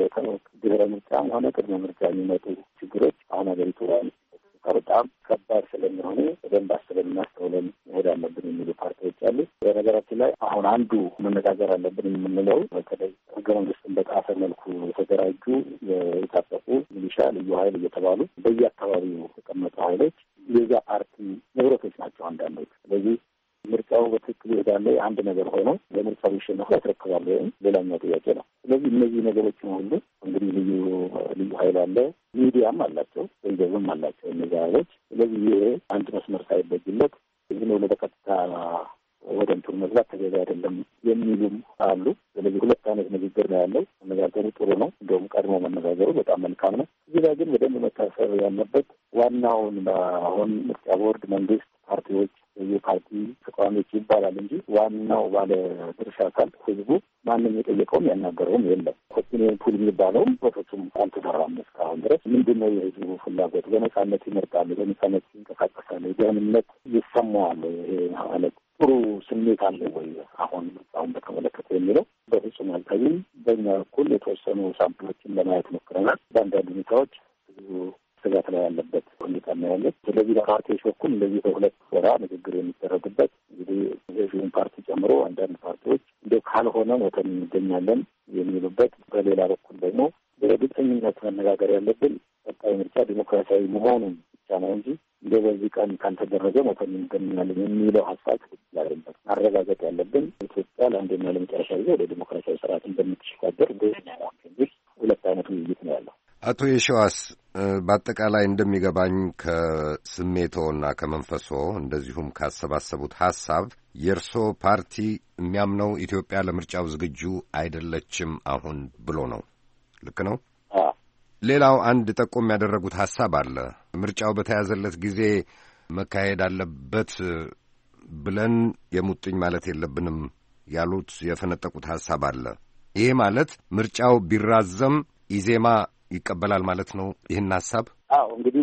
[SPEAKER 2] ድህረ ምርጫ ሆነ ቅድመ ምርጫ የሚመጡ ችግሮች አሁን ሀገሪቱ በጣም ከባድ ስለሚሆኑ በደንብ አስበን እናስተውለን መሄድ አለብን የሚሉ ፓርቲዎች አሉ። በነገራችን ላይ አሁን አንዱ መነጋገር አለብን የምንለው በተለይ ህገ መንግስትን በጣሰ መልኩ የተደራጁ የታጠቁ ሚሊሻ፣ ልዩ ኃይል እየተባሉ በየአካባቢው የተቀመጡ ኃይሎች የዚያ ፓርቲ ንብረቶች ናቸው አንዳንዶች። ስለዚህ ምርጫው በትክክል ይሄዳል አንድ ነገር ሆኖ ለምርጫው ይሸነፉ ያስረክባሉ ወይም ሌላኛው ጥያቄ ነው። ስለዚህ እነዚህ ነገሮችን ሁሉ እንግዲህ ልዩ ልዩ ኃይል አለ፣ ሚዲያም አላቸው፣ ገንዘብም አላቸው እነዚህ ኃይሎች። ስለዚህ ይሄ አንድ መስመር ሳይበጅለት እዚህ ነው በቀጥታ ወደ እንትኑ መግባት ተገቢ አይደለም የሚሉም አሉ። ስለዚህ ሁለት አይነት ንግግር ነው ያለው። መነጋገሩ ጥሩ ነው፣ እንደውም ቀድሞ መነጋገሩ በጣም መልካም ነው። እዚህ ላይ ግን በደንብ መታሰብ ያለበት ዋናውን አሁን ምርጫ ቦርድ፣ መንግስት፣ ፓርቲዎች፣ የፓርቲ ተቃዋሚዎች ይባላል እንጂ ዋናው ባለ ድርሻ አካል ህዝቡ ማንም የጠየቀውም ያናገረውም የለም። ኦፒኒየን ፑል የሚባለውም በፍጹም አልተሰራም እስካሁን ድረስ። ምንድን ነው የህዝቡ ፍላጎት? በነጻነት ይመርጣል፣ በነጻነት ይንቀሳቀሳል፣ ደህንነት ይሰማዋል፣ ይሄ ማለት ጥሩ ስሜት አለ ወይ አሁን ምርጫውን በተመለከተ የሚለው በፍጹም አልታይም። በእኛ በኩል የተወሰኑ ሳምፕሎችን ለማየት ሞክረናል። በአንዳንድ ሁኔታዎች ብዙ ስጋት ላይ ያለበት ሁኔታ ነው ያለ። ስለዚህ በፓርቲዎች በኩል እንደዚህ በሁለት ወራ ንግግር የሚደረግበት እንግዲህ ገዢውን ፓርቲ ጨምሮ አንዳንድ ፓርቲዎች እንዲያው ካልሆነ ሞተን እንገኛለን የሚሉበት፣ በሌላ በኩል ደግሞ በግልጸኝነት መነጋገር ያለብን ቀጣይ ምርጫ ዲሞክራሲያዊ መሆኑን ብቻ ነው እንጂ እንደ በዚህ ቀን ካልተደረገ ሞተን እንገኛለን የሚለው ሀሳብ ትክክል አይደለም። ማረጋገጥ ያለብን ኢትዮጵያ ለአንዴና ለመጨረሻ ጊዜ ወደ ዲሞክራሲያዊ ስርዓት እንደምትሸጋገር እንግዲህ ሁለት አይነት ውይይት ነው ያለው።
[SPEAKER 1] አቶ የሸዋስ በአጠቃላይ እንደሚገባኝ ከስሜቶና ከመንፈሶ እንደዚሁም ካሰባሰቡት ሀሳብ የእርሶ ፓርቲ የሚያምነው ኢትዮጵያ ለምርጫው ዝግጁ አይደለችም አሁን ብሎ ነው። ልክ ነው? ሌላው አንድ ጠቆም ያደረጉት ሀሳብ አለ። ምርጫው በተያዘለት ጊዜ መካሄድ አለበት ብለን የሙጥኝ ማለት የለብንም ያሉት የፈነጠቁት ሀሳብ አለ። ይሄ ማለት ምርጫው ቢራዘም ኢዜማ ይቀበላል ማለት ነው ይህን ሀሳብ?
[SPEAKER 2] አዎ እንግዲህ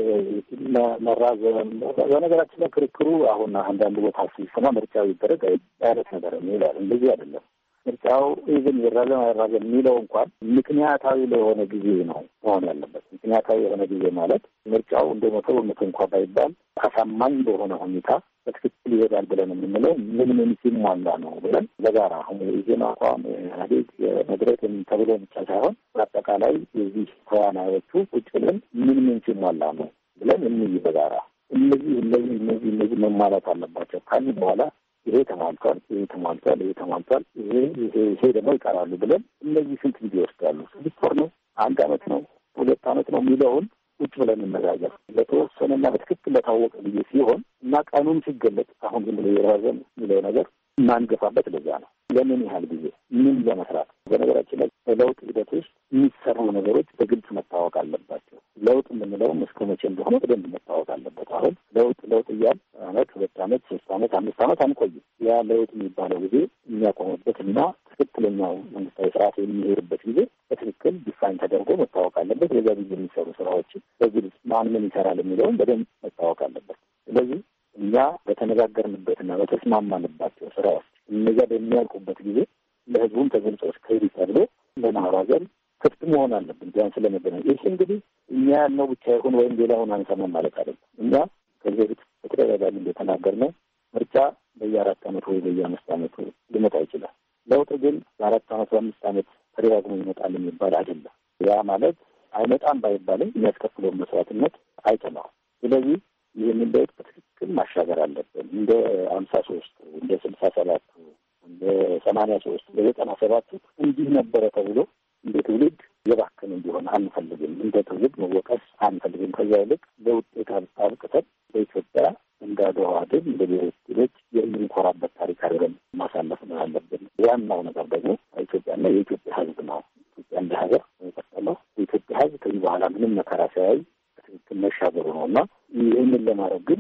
[SPEAKER 2] መራዘም በነገራችን ላይ ክርክሩ አሁን አንዳንድ ቦታ ሲሰማ ምርጫው ይደረግ አይነት ነገር ይላል። እንደዚህ አይደለም። ምርጫው ኢቭን ይራዘም አይራዘም የሚለው እንኳን ምክንያታዊ ለሆነ ጊዜ ነው መሆን ያለበት። ምክንያታዊ የሆነ ጊዜ ማለት ምርጫው እንደ መቶ በመቶ እንኳ ባይባል አሳማኝ በሆነ ሁኔታ በትክክል ይሄዳል ብለን የምንለው ምን ምን ሲሟላ ነው ብለን በጋራ አሁን የኢዜማ አቋም ኢህአዴግ የመድረክ ተብሎ ብቻ ሳይሆን በአጠቃላይ የዚህ ተዋናዮቹ ቁጭ ብለን ምን ምን ሲሟላ ነው ብለን እንይ በጋራ እነዚህ እነዚህ እነዚህ እነዚህ መሟላት አለባቸው ካሉ በኋላ ይሄ ተሟልቷል፣ ይሄ ተሟልቷል፣ ይሄ ተሟልቷል፣ ይሄ ይሄ ይሄ ደግሞ ይቀራሉ ብለን እነዚህ ስንት ጊዜ ይወስዳሉ? ስድስት ወር ነው? አንድ አመት ነው? ሁለት አመት ነው የሚለውን ቁጭ ብለን እንነጋገር። ለተወሰነና በትክክል ለታወቀ ጊዜ ሲሆን እና ቀኑም ሲገለጥ አሁን ዝም ብሎ የራዘም የሚለው ነገር ማንገፋበት ለዛ ነው። ለምን ያህል ጊዜ ምን ለመስራት? በነገራችን ላይ በለውጥ ሂደት ውስጥ የሚሰሩ ነገሮች በግልጽ መታወቅ አለባቸው። ለውጥ የምንለውም እስከ መቼ እንደሆነ በደንብ መታወቅ አለበት። አሁን ለውጥ ለውጥ እያል አመት፣ ሁለት አመት፣ ሶስት አመት፣ አምስት አመት አንቆይም። ያ ለውጥ የሚባለው ጊዜ የሚያቆምበት እና ትክክለኛው መንግስታዊ ስርዓት የሚሄድበት ጊዜ በትክክል ዲፋይን ተደርጎ መታወቅ አለበት። የዛ ጊዜ የሚሰሩ ስራዎችን በግልጽ ማን ምን ይሰራል የሚለውን በደንብ መታወቅ አለበት። ስለዚህ እኛ በተነጋገርንበትና በተስማማንባቸው ስራዎች እነዚያ በሚያልቁበት ጊዜ ለህዝቡም ተገልጾች ከሄድ ተብሎ ለማራዘም ክፍት መሆን አለብን። ቢያንስ ለመገናኘት ይህ እንግዲህ እኛ ያልነው ብቻ ይሁን ወይም ሌላውን አንሰማም ማለት አይደለም። እኛ ከዚህ በፊት በተደጋጋሚ እንደተናገርነው ምርጫ በየአራት አመቱ ወይ በየአምስት አመቱ ሊመጣ ይችላል። ለውጥ ግን በአራት አመት በአምስት አመት ተደጋግሞ ይመጣል የሚባል አይደለም። ያ ማለት አይመጣም ባይባልም የሚያስከፍለውን መስዋዕትነት አይተነዋል። ስለዚህ ይህንን ለውጥ በትክክል ማሻገር አለብን። እንደ አምሳ ሶስቱ እንደ ስልሳ ሰባቱ እንደ ሰማንያ ሶስቱ እንደ ዘጠና ሰባቱ እንዲህ ነበረ ተብሎ እንደ ትውልድ የባከን እንዲሆን አንፈልግም። እንደ ትውልድ መወቀስ አንፈልግም። ከዚያ ይልቅ ለውጤት አብቅተን በኢትዮጵያ እንደ አድዋ ድል እንደ ሌሎች ድሎች የምንኮራበት ታሪክ አድርገን ማሳለፍ ነው ያለብን። ዋናው ነገር ደግሞ ኢትዮጵያና የኢትዮጵያ ሕዝብ ነው። ኢትዮጵያ እንደ ሀገር የሚቀጥለው የኢትዮጵያ ሕዝብ ከዚህ በኋላ ምንም መከራ ሳያይ በትክክል መሻገሩ ነው እና ይህንን ለማድረግ ግን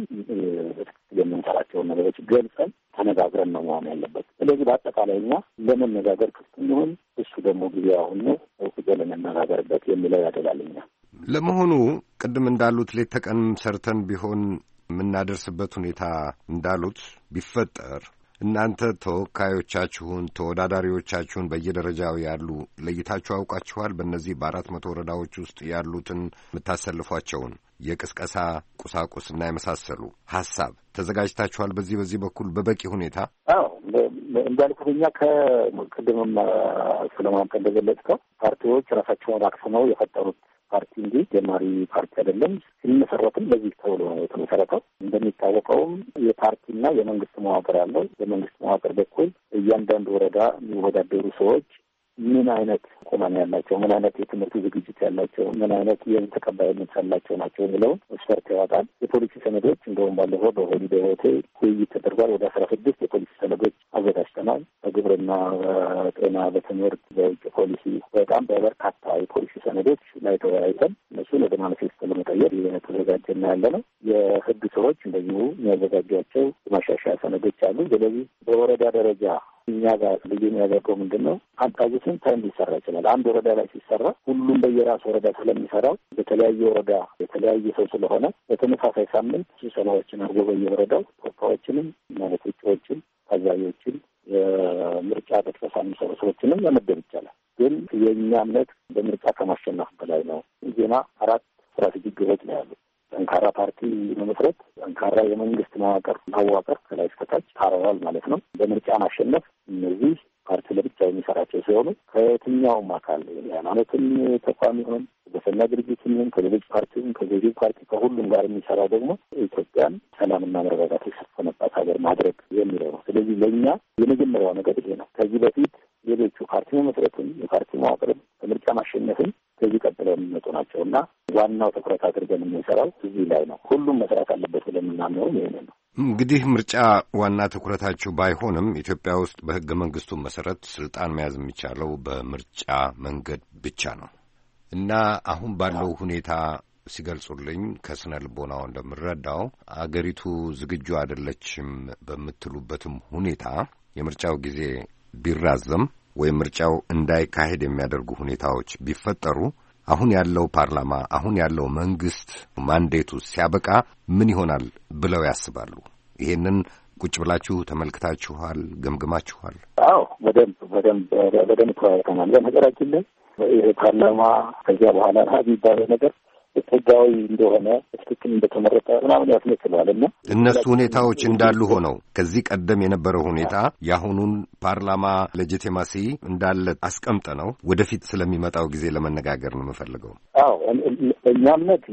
[SPEAKER 2] በትክክል የምንሰራቸውን ነገሮች ገልጸን ተነጋግረን ነው መሆን ያለበት። ስለዚህ በአጠቃላይ እኛ ለመነጋገር ክፍት እንሆን፣ እሱ ደግሞ ጊዜ አሁን ነው ውስጥ ለመነጋገርበት የሚለው ያደላልኛ።
[SPEAKER 1] ለመሆኑ ቅድም እንዳሉት ሌት ተቀን ሰርተን ቢሆን የምናደርስበት ሁኔታ እንዳሉት ቢፈጠር እናንተ ተወካዮቻችሁን ተወዳዳሪዎቻችሁን በየደረጃው ያሉ ለይታችሁ አውቃችኋል? በእነዚህ በአራት መቶ ወረዳዎች ውስጥ ያሉትን የምታሰልፏቸውን የቅስቀሳ ቁሳቁስና የመሳሰሉ ሀሳብ ተዘጋጅታችኋል? በዚህ በዚህ በኩል በበቂ ሁኔታ?
[SPEAKER 2] አዎ እንዳልኩት እኛ ከቅድምም ስለማንተ እንደገለጽከው ፓርቲዎች ራሳቸውን አክስመው የፈጠሩት ፓርቲ እንጂ ጀማሪ ፓርቲ አይደለም። ሲመሰረትም በዚህ ተብሎ ነው የተመሰረተው። እንደሚታወቀውም የፓርቲና የመንግስት መዋቅር አለው። በመንግስት መዋቅር በኩል እያንዳንዱ ወረዳ የሚወዳደሩ ሰዎች ምን አይነት ቁመና ያላቸው፣ ምን አይነት የትምህርት ዝግጅት ያላቸው፣ ምን አይነት የህዝብ ተቀባይነት ያላቸው ናቸው የሚለውን መስፈርት ያወጣል። የፖሊሲ ሰነዶች እንደውም ባለፈው በሆሊዴይ ሆቴል ውይይት ተደርጓል። ወደ አስራ ስድስት የፖሊሲ ሰነዶች አዘጋጅተናል። በግብርና፣ በጤና፣ በትምህርት፣ በውጭ ፖሊሲ በጣም በበርካታ የፖሊሲ ሰነዶች ላይ ተወያይተን እነሱን ወደ ማኒፌስቶ ለመቀየር የተዘጋጀና ያለ ነው። የህግ ሰዎች እንደዚሁ የሚያዘጋጇቸው የማሻሻያ ሰነዶች አሉ። ስለዚህ በወረዳ ደረጃ እኛ ጋር ልዩ የሚያደርገው ምንድን ነው? አንታዙ ስንት ታይም ሊሰራ ይችላል። አንድ ወረዳ ላይ ሲሰራ ሁሉም በየራሱ ወረዳ ስለሚሰራው በተለያየ ወረዳ የተለያየ ሰው ስለሆነ በተመሳሳይ ሳምንት ስብሰባዎችን አድርጎ በየወረዳው ተወካዮችንም ማለት ውጭዎችን፣ ታዛቢዎችን፣ የምርጫ ቅስቀሳ የሚሰሩ ሰዎችንም መመደብ ይቻላል። ግን የእኛ እምነት በምርጫ ከማሸነፍ በላይ ነው። ዜና አራት ስትራቴጂክ ግቦች ነው ያሉት። ጠንካራ ፓርቲ መመስረት፣ ጠንካራ የመንግስት መዋቅር ማዋቀር ከላይ እስከታች ፓራላል ማለት ነው። በምርጫ ማሸነፍ። እነዚህ ፓርቲ ለብቻ የሚሰራቸው ሲሆኑ ከየትኛውም አካል የሃይማኖትም ተቋም ይሆን በሰና ድርጅት ይሁን ከሌሎች ፓርቲም ከዜጎ ፓርቲ ከሁሉም ጋር የሚሰራው ደግሞ ኢትዮጵያን ሰላምና መረጋጋት የሰፈነባት ሀገር ማድረግ የሚለው ነው። ስለዚህ ለእኛ የመጀመሪያው ነገር ይሄ ነው። ከዚህ በፊት ሌሎቹ ፓርቲ መመስረትም የፓርቲ መዋቅርም ከምርጫ ማሸነፍም ከዚህ ቀጥለው የሚመጡ ናቸው እና ዋናው ትኩረት አድርገን የምንሰራው እዚህ ላይ ነው። ሁሉም መስራት አለበት ብለን የምናምነው ይሄን ነው።
[SPEAKER 1] እንግዲህ ምርጫ ዋና ትኩረታችሁ ባይሆንም ኢትዮጵያ ውስጥ በሕገ መንግስቱ መሰረት ስልጣን መያዝ የሚቻለው በምርጫ መንገድ ብቻ ነው እና አሁን ባለው ሁኔታ ሲገልጹልኝ ከስነ ልቦናው እንደምረዳው አገሪቱ ዝግጁ አይደለችም በምትሉበትም ሁኔታ የምርጫው ጊዜ ቢራዘም ወይም ምርጫው እንዳይካሄድ የሚያደርጉ ሁኔታዎች ቢፈጠሩ አሁን ያለው ፓርላማ አሁን ያለው መንግስት ማንዴቱ ሲያበቃ ምን ይሆናል ብለው ያስባሉ? ይሄንን ቁጭ ብላችሁ ተመልክታችኋል? ገምግማችኋል?
[SPEAKER 2] አዎ፣ በደንብ በደንብ በደንብ ተወያይተናል። በነገራችን ላይ ይሄ ፓርላማ ከዚያ በኋላ የሚባለው ነገር ህጋዊ እንደሆነ ትክክል እንደተመረጠ ምናምን ያስመስለዋል እና
[SPEAKER 1] እነሱ ሁኔታዎች እንዳሉ ሆነው ከዚህ ቀደም የነበረው ሁኔታ የአሁኑን ፓርላማ ሌጂቲማሲ እንዳለ አስቀምጠ ነው ወደፊት ስለሚመጣው ጊዜ ለመነጋገር ነው የምፈልገው።
[SPEAKER 2] አዎ እኛ እምነት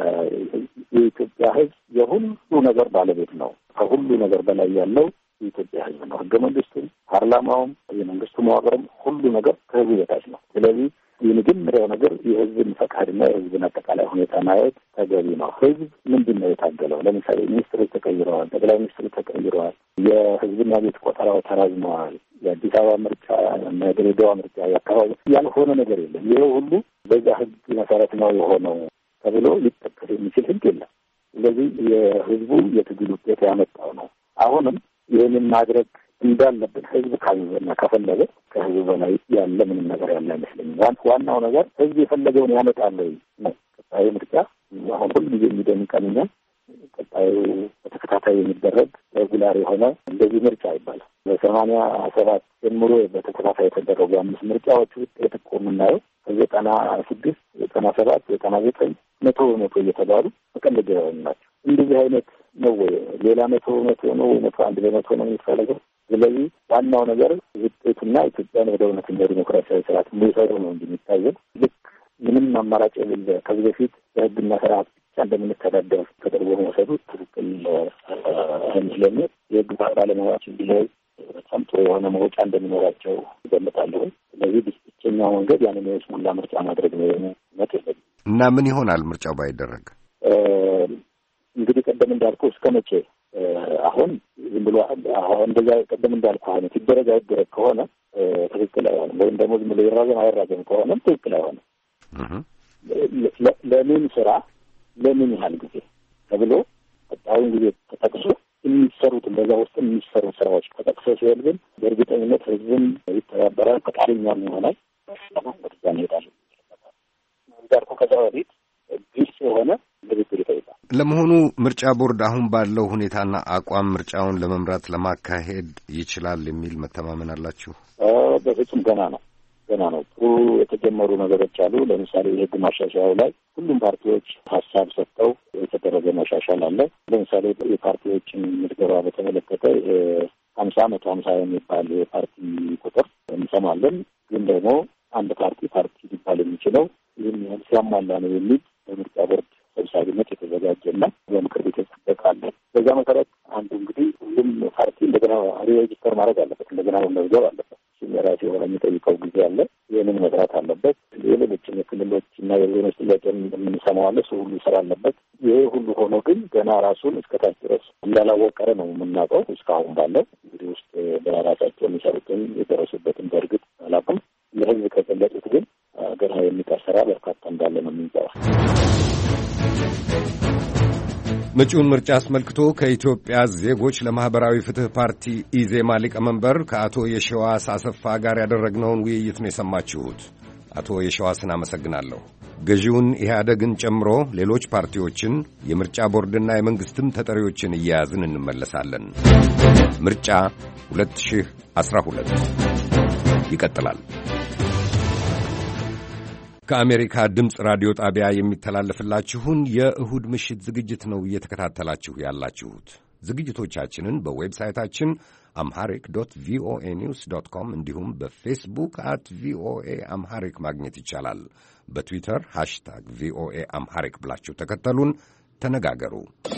[SPEAKER 2] የኢትዮጵያ ህዝብ የሁሉ ነገር ባለቤት ነው። ከሁሉ ነገር በላይ ያለው የኢትዮጵያ ህዝብ ነው። ህገ መንግስቱም፣ ፓርላማውም፣ የመንግስቱ መዋቅርም ሁሉ ነገር ከህዝብ በታች ነው። ስለዚህ የመጀመሪያው ነገር የህዝብን ፈቃድና የህዝብን አጠቃላይ ሁኔታ ማየት ተገቢ ነው። ህዝብ ምንድን ነው የታገለው? ለምሳሌ ሚኒስትሮች ተቀይረዋል፣ ጠቅላይ ሚኒስትሩ ተቀይረዋል፣ የህዝብና ቤት ቆጠራው ተራዝመዋል፣ የአዲስ አበባ ምርጫ፣ የድሬዳዋ ምርጫ፣ የአካባቢ ያልሆነ ነገር የለም። ይሄ ሁሉ በዛ ህግ መሰረት ነው የሆነው ተብሎ ሊጠቀስ የሚችል ህግ የለም። ስለዚህ የህዝቡ የትግል ውጤት ያመጣው ነው። አሁንም ይህንን ማድረግ እንዳለብን ህዝብ ካዘዘና ከፈለገ ከህዝብ በላይ ያለ ምንም ነገር ያለ አይመስለኝም። ዋናው ነገር ህዝብ የፈለገውን ያመጣል ነው። ቀጣዩ ምርጫ አሁን ሁሉ ጊዜ የሚደንቀንኛል። ቀጣዩ በተከታታይ የሚደረግ ሬጉላር የሆነ እንደዚህ ምርጫ ይባላል። በሰማንያ ሰባት ጀምሮ በተከታታይ የተደረጉ አምስት ምርጫዎች ውጤት እኮ የምናየው ከዘጠና ስድስት ዘጠና ሰባት ዘጠና ዘጠኝ መቶ በመቶ እየተባሉ መቀለጃ ናቸው። እንደዚህ አይነት ነው ወይ ሌላ መቶ በመቶ ነው ወይ መቶ አንድ በመቶ ነው የሚፈለገው? ስለዚህ ዋናው ነገር ውጤቱና ኢትዮጵያን ወደ እውነተኛ ዲሞክራሲያዊ ስርዓት መውሰዱ ነው እንጂ የሚታየው ልክ ምንም አማራጭ የሌለ ከዚህ በፊት በህግና ስርዓት ብቻ እንደምንተዳደር ተደርጎ መውሰዱ ትክክል አይመስለኝም። የህግ ባለሙያዎች እንዲላይ በጣም ጥሩ የሆነ መውጫ እንደሚኖራቸው ይገምታለሁ። ስለዚህ ብቸኛው መንገድ ያንን የስሙላ ምርጫ ማድረግ ነው መጥለኝ
[SPEAKER 1] እና ምን ይሆናል ምርጫው ባይደረግ?
[SPEAKER 2] እንግዲህ ቀደም እንዳልኩ እስከ መቼ አሁን ዝም ብሎ አሁን እንደዛ ቀደም እንዳልኩ አይነት ይደረግ አይደረግ ከሆነ ትክክል አይሆንም። ወይም ደግሞ ዝም ብሎ ይራዘም አይራዘም ከሆነም ትክክል አይሆንም። ለምን ስራ ለምን ያህል ጊዜ ተብሎ ቀጣዩን ጊዜ ተጠቅሶ የሚሰሩት እንደዛ ውስጥ የሚሰሩ ስራዎች ተጠቅሶ ሲሆን ግን በእርግጠኝነት ህዝብም ይተባበራል፣ ፈቃደኛም ይሆናል። ወደዛ እንሄዳለን። እንዳልኩ ከዛ በፊት ግልጽ የሆነ ድርድር ይጠይቃል።
[SPEAKER 1] ለመሆኑ ምርጫ ቦርድ አሁን ባለው ሁኔታና አቋም ምርጫውን ለመምራት ለማካሄድ ይችላል የሚል መተማመን አላችሁ?
[SPEAKER 2] በፍጹም ገና ነው ገና ነው። ጥሩ የተጀመሩ ነገሮች አሉ። ለምሳሌ የህግ ማሻሻያው ላይ ሁሉም ፓርቲዎች ሀሳብ ሰጥተው የተደረገ ማሻሻል አለ። ለምሳሌ የፓርቲዎችን ምዝገባ በተመለከተ ሀምሳ መቶ ሀምሳ የሚባል የፓርቲ ቁጥር እንሰማለን። ግን ደግሞ አንድ ፓርቲ ፓርቲ ሊባል የሚችለው ይህን ያህል ሲያሟላ ነው የሚል በምርጫ ቦርድ ሰብሳቢነት የተዘጋጀና በምክር ቤት የተጸደቀ አለ። በዛ መሰረት አንዱ እንግዲህ ሁሉም ፓርቲ እንደገና ሬጅስተር ማድረግ አለበት፣ እንደገና መመዝገብ አለበት። የራሱ የሆነ የሚጠይቀው ጊዜ አለ። ይህንን መስራት አለበት። የሌሎችም የክልሎች እና የዞኖች ጥያቄ የምንሰማው አለ። እሱ ሁሉ ስራ አለበት። ይሄ ሁሉ ሆኖ ግን ገና ራሱን እስከታች ድረስ እንዳላወቀረ ነው የምናውቀው። እስካሁን ባለው እንግዲህ ውስጥ በራሳቸው የሚሰሩትን የደረሱበትን በእርግጥ አላውቅም። ለህዝብ ከገለጹት ግን ገና የሚቀር ስራ በርካታ እንዳለ ነው የሚንጠራ።
[SPEAKER 1] መጪውን ምርጫ አስመልክቶ ከኢትዮጵያ ዜጎች ለማህበራዊ ፍትህ ፓርቲ ኢዜማ ሊቀመንበር ከአቶ የሸዋስ አሰፋ ጋር ያደረግነውን ውይይት ነው የሰማችሁት። አቶ የሸዋስን አመሰግናለሁ። ገዢውን ኢህአደግን ጨምሮ ሌሎች ፓርቲዎችን የምርጫ ቦርድና የመንግሥትም ተጠሪዎችን እየያዝን እንመለሳለን። ምርጫ ሁለት ሺህ አስራ ሁለት ይቀጥላል። ከአሜሪካ ድምፅ ራዲዮ ጣቢያ የሚተላለፍላችሁን የእሁድ ምሽት ዝግጅት ነው እየተከታተላችሁ ያላችሁት። ዝግጅቶቻችንን በዌብሳይታችን አምሐሪክ ዶት ቪኦኤ ኒውስ ዶት ኮም እንዲሁም በፌስቡክ አት ቪኦኤ አምሐሪክ ማግኘት ይቻላል። በትዊተር ሃሽታግ ቪኦኤ አምሐሪክ ብላችሁ ተከተሉን፣ ተነጋገሩ።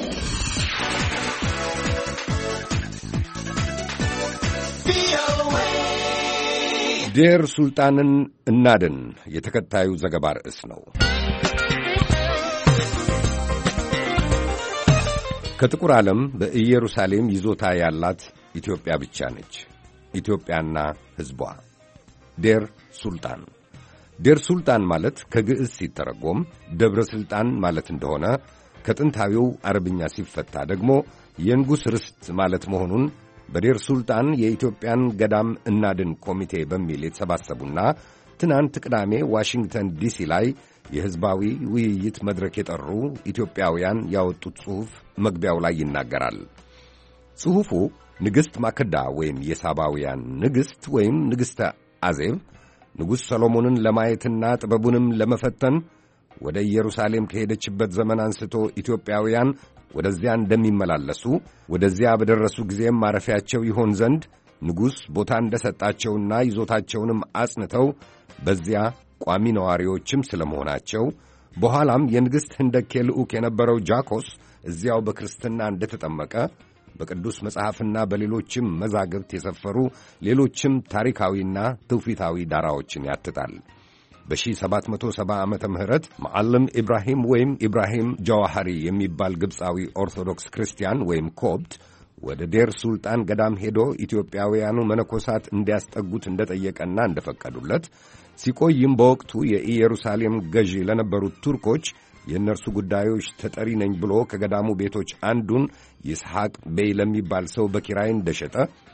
[SPEAKER 1] ዴር ሱልጣንን እናድን የተከታዩ ዘገባ ርዕስ ነው። ከጥቁር ዓለም በኢየሩሳሌም ይዞታ ያላት ኢትዮጵያ ብቻ ነች። ኢትዮጵያና ሕዝቧ። ዴር ሱልጣን ዴር ሱልጣን ማለት ከግዕዝ ሲተረጎም ደብረ ሥልጣን ማለት እንደሆነ ከጥንታዊው አረብኛ ሲፈታ ደግሞ የንጉሥ ርስት ማለት መሆኑን በዴር ሱልጣን የኢትዮጵያን ገዳም እናድን ኮሚቴ በሚል የተሰባሰቡና ትናንት ቅዳሜ ዋሽንግተን ዲሲ ላይ የሕዝባዊ ውይይት መድረክ የጠሩ ኢትዮጵያውያን ያወጡት ጽሑፍ መግቢያው ላይ ይናገራል። ጽሑፉ ንግሥት ማክዳ ወይም የሳባውያን ንግሥት ወይም ንግሥተ አዜብ ንጉሥ ሰሎሞንን ለማየትና ጥበቡንም ለመፈተን ወደ ኢየሩሳሌም ከሄደችበት ዘመን አንስቶ ኢትዮጵያውያን ወደዚያ እንደሚመላለሱ ወደዚያ በደረሱ ጊዜም ማረፊያቸው ይሆን ዘንድ ንጉሥ ቦታ እንደ ሰጣቸውና ይዞታቸውንም አጽንተው በዚያ ቋሚ ነዋሪዎችም ስለ መሆናቸው በኋላም የንግሥት ህንደኬ ልዑክ የነበረው ጃኮስ እዚያው በክርስትና እንደ ተጠመቀ በቅዱስ መጽሐፍና በሌሎችም መዛግብት የሰፈሩ ሌሎችም ታሪካዊና ትውፊታዊ ዳራዎችን ያትታል። በሺህ ሰባት መቶ ሰባ ዓመተ ምህረት መዓልም ኢብራሂም ወይም ኢብራሂም ጃዋሃሪ የሚባል ግብፃዊ ኦርቶዶክስ ክርስቲያን ወይም ኮብት ወደ ዴር ሱልጣን ገዳም ሄዶ ኢትዮጵያውያኑ መነኮሳት እንዲያስጠጉት እንደጠየቀና እንደፈቀዱለት ሲቆይም በወቅቱ የኢየሩሳሌም ገዢ ለነበሩት ቱርኮች የእነርሱ ጉዳዮች ተጠሪ ነኝ ብሎ ከገዳሙ ቤቶች አንዱን ይስሐቅ ቤይ ለሚባል ሰው በኪራይ እንደሸጠ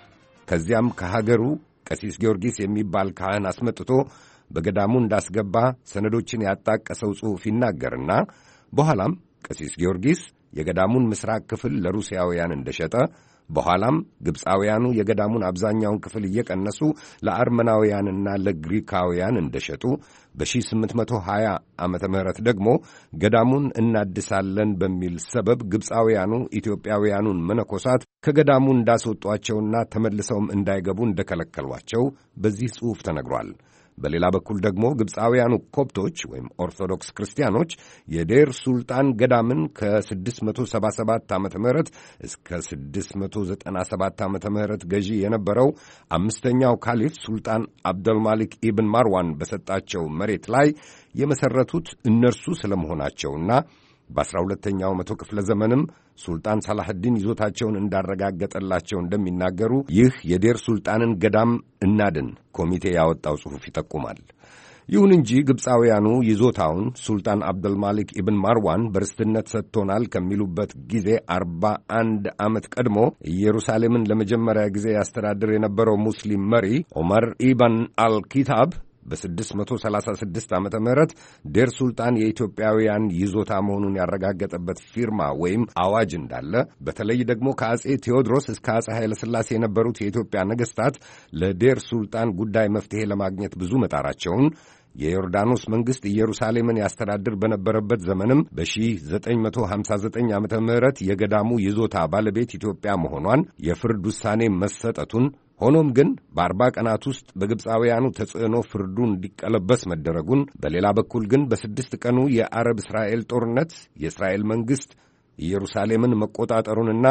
[SPEAKER 1] ከዚያም ከሀገሩ ቀሲስ ጊዮርጊስ የሚባል ካህን አስመጥቶ በገዳሙ እንዳስገባ ሰነዶችን ያጣቀሰው ጽሑፍ ይናገርና በኋላም ቀሲስ ጊዮርጊስ የገዳሙን ምስራቅ ክፍል ለሩሲያውያን እንደሸጠ በኋላም ግብፃውያኑ የገዳሙን አብዛኛውን ክፍል እየቀነሱ ለአርመናውያንና ለግሪካውያን እንደሸጡ በሺህ ስምንት መቶ ሀያ ዓመተ ምህረት ደግሞ ገዳሙን እናድሳለን በሚል ሰበብ ግብፃውያኑ ኢትዮጵያውያኑን መነኮሳት ከገዳሙ እንዳስወጧቸውና ተመልሰውም እንዳይገቡ እንደከለከሏቸው በዚህ ጽሑፍ ተነግሯል። በሌላ በኩል ደግሞ ግብፃውያኑ ኮፕቶች ወይም ኦርቶዶክስ ክርስቲያኖች የዴር ሱልጣን ገዳምን ከስድስት መቶ ሰባ ሰባት ዓመተ ምህረት እስከ ስድስት መቶ ዘጠና ሰባት ዓመተ ምህረት ገዢ የነበረው አምስተኛው ካሊፍ ሱልጣን አብደልማሊክ ኢብን ማርዋን በሰጣቸው መሬት ላይ የመሠረቱት እነርሱ ስለመሆናቸውና በአስራ ሁለተኛው መቶ ክፍለ ዘመንም ሱልጣን ሳላህዲን ይዞታቸውን እንዳረጋገጠላቸው እንደሚናገሩ ይህ የዴር ሱልጣንን ገዳም እናድን ኮሚቴ ያወጣው ጽሑፍ ይጠቁማል። ይሁን እንጂ ግብፃውያኑ ይዞታውን ሱልጣን አብደልማሊክ ኢብን ማርዋን በርስትነት ሰጥቶናል ከሚሉበት ጊዜ አርባ አንድ ዓመት ቀድሞ ኢየሩሳሌምን ለመጀመሪያ ጊዜ ያስተዳድር የነበረው ሙስሊም መሪ ዑመር ኢብን አልኪታብ በስድስት መቶ ሰላሳ ስድስት ዓመተ ምህረት ዴር ሱልጣን የኢትዮጵያውያን ይዞታ መሆኑን ያረጋገጠበት ፊርማ ወይም አዋጅ እንዳለ በተለይ ደግሞ ከአጼ ቴዎድሮስ እስከ አጼ ኃይለ ሥላሴ የነበሩት የኢትዮጵያ ነገሥታት ለዴር ሱልጣን ጉዳይ መፍትሔ ለማግኘት ብዙ መጣራቸውን የዮርዳኖስ መንግሥት ኢየሩሳሌምን ያስተዳድር በነበረበት ዘመንም በሺህ ዘጠኝ መቶ ሀምሳ ዘጠኝ ዓመተ ምህረት የገዳሙ ይዞታ ባለቤት ኢትዮጵያ መሆኗን የፍርድ ውሳኔ መሰጠቱን ሆኖም ግን በአርባ ቀናት ውስጥ በግብፃውያኑ ተጽዕኖ ፍርዱ እንዲቀለበስ መደረጉን በሌላ በኩል ግን በስድስት ቀኑ የአረብ እስራኤል ጦርነት የእስራኤል መንግሥት ኢየሩሳሌምን መቆጣጠሩንና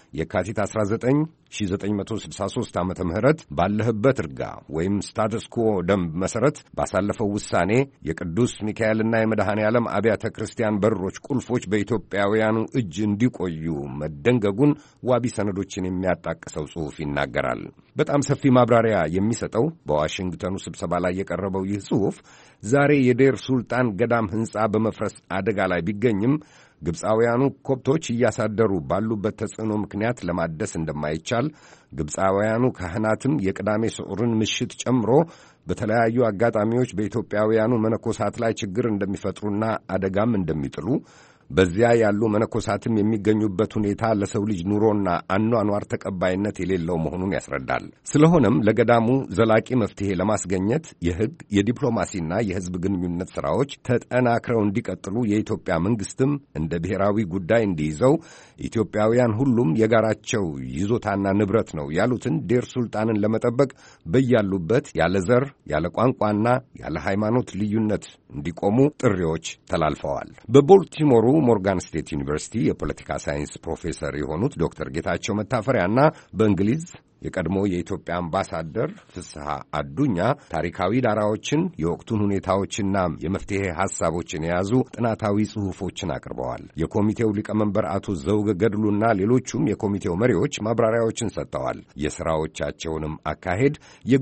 [SPEAKER 1] የካቲት አስራ ዘጠኝ ሺህ ዘጠኝ መቶ ስልሳ ሦስት ዓመተ ምህረት ባለህበት እርጋ ወይም ስታተስ ኮ ደንብ መሠረት ባሳለፈው ውሳኔ የቅዱስ ሚካኤልና የመድኃኔ ዓለም አብያተ ክርስቲያን በሮች ቁልፎች በኢትዮጵያውያኑ እጅ እንዲቆዩ መደንገጉን ዋቢ ሰነዶችን የሚያጣቅሰው ጽሑፍ ይናገራል። በጣም ሰፊ ማብራሪያ የሚሰጠው በዋሽንግተኑ ስብሰባ ላይ የቀረበው ይህ ጽሑፍ ዛሬ የዴር ሱልጣን ገዳም ሕንጻ በመፍረስ አደጋ ላይ ቢገኝም ግብፃውያኑ ኮፕቶች እያሳደሩ ባሉበት ተጽዕኖ ምክንያት ለማደስ እንደማይቻል፣ ግብፃውያኑ ካህናትም የቅዳሜ ስዑርን ምሽት ጨምሮ በተለያዩ አጋጣሚዎች በኢትዮጵያውያኑ መነኮሳት ላይ ችግር እንደሚፈጥሩና አደጋም እንደሚጥሉ፣ በዚያ ያሉ መነኮሳትም የሚገኙበት ሁኔታ ለሰው ልጅ ኑሮና አኗኗር ተቀባይነት የሌለው መሆኑን ያስረዳል። ስለሆነም ለገዳሙ ዘላቂ መፍትሄ ለማስገኘት የሕግ የዲፕሎማሲና የሕዝብ ግንኙነት ሥራዎች ተጠናክረው እንዲቀጥሉ የኢትዮጵያ መንግሥትም እንደ ብሔራዊ ጉዳይ እንዲይዘው ኢትዮጵያውያን ሁሉም የጋራቸው ይዞታና ንብረት ነው ያሉትን ዴር ሱልጣንን ለመጠበቅ በያሉበት ያለ ዘር፣ ያለ ቋንቋና ያለ ሃይማኖት ልዩነት እንዲቆሙ ጥሪዎች ተላልፈዋል። በቦልቲሞሩ ሞርጋን ስቴት ዩኒቨርሲቲ የፖለቲካ ሳይንስ ፕሮፌሰር የሆኑት ዶክተር ጌታቸው መታፈሪያና በእንግሊዝ የቀድሞ የኢትዮጵያ አምባሳደር ፍስሐ አዱኛ ታሪካዊ ዳራዎችን፣ የወቅቱን ሁኔታዎችና የመፍትሄ ሐሳቦችን የያዙ ጥናታዊ ጽሑፎችን አቅርበዋል። የኮሚቴው ሊቀመንበር አቶ ዘውገ ገድሉና ሌሎቹም የኮሚቴው መሪዎች ማብራሪያዎችን ሰጥተዋል። የሥራዎቻቸውንም አካሄድ፣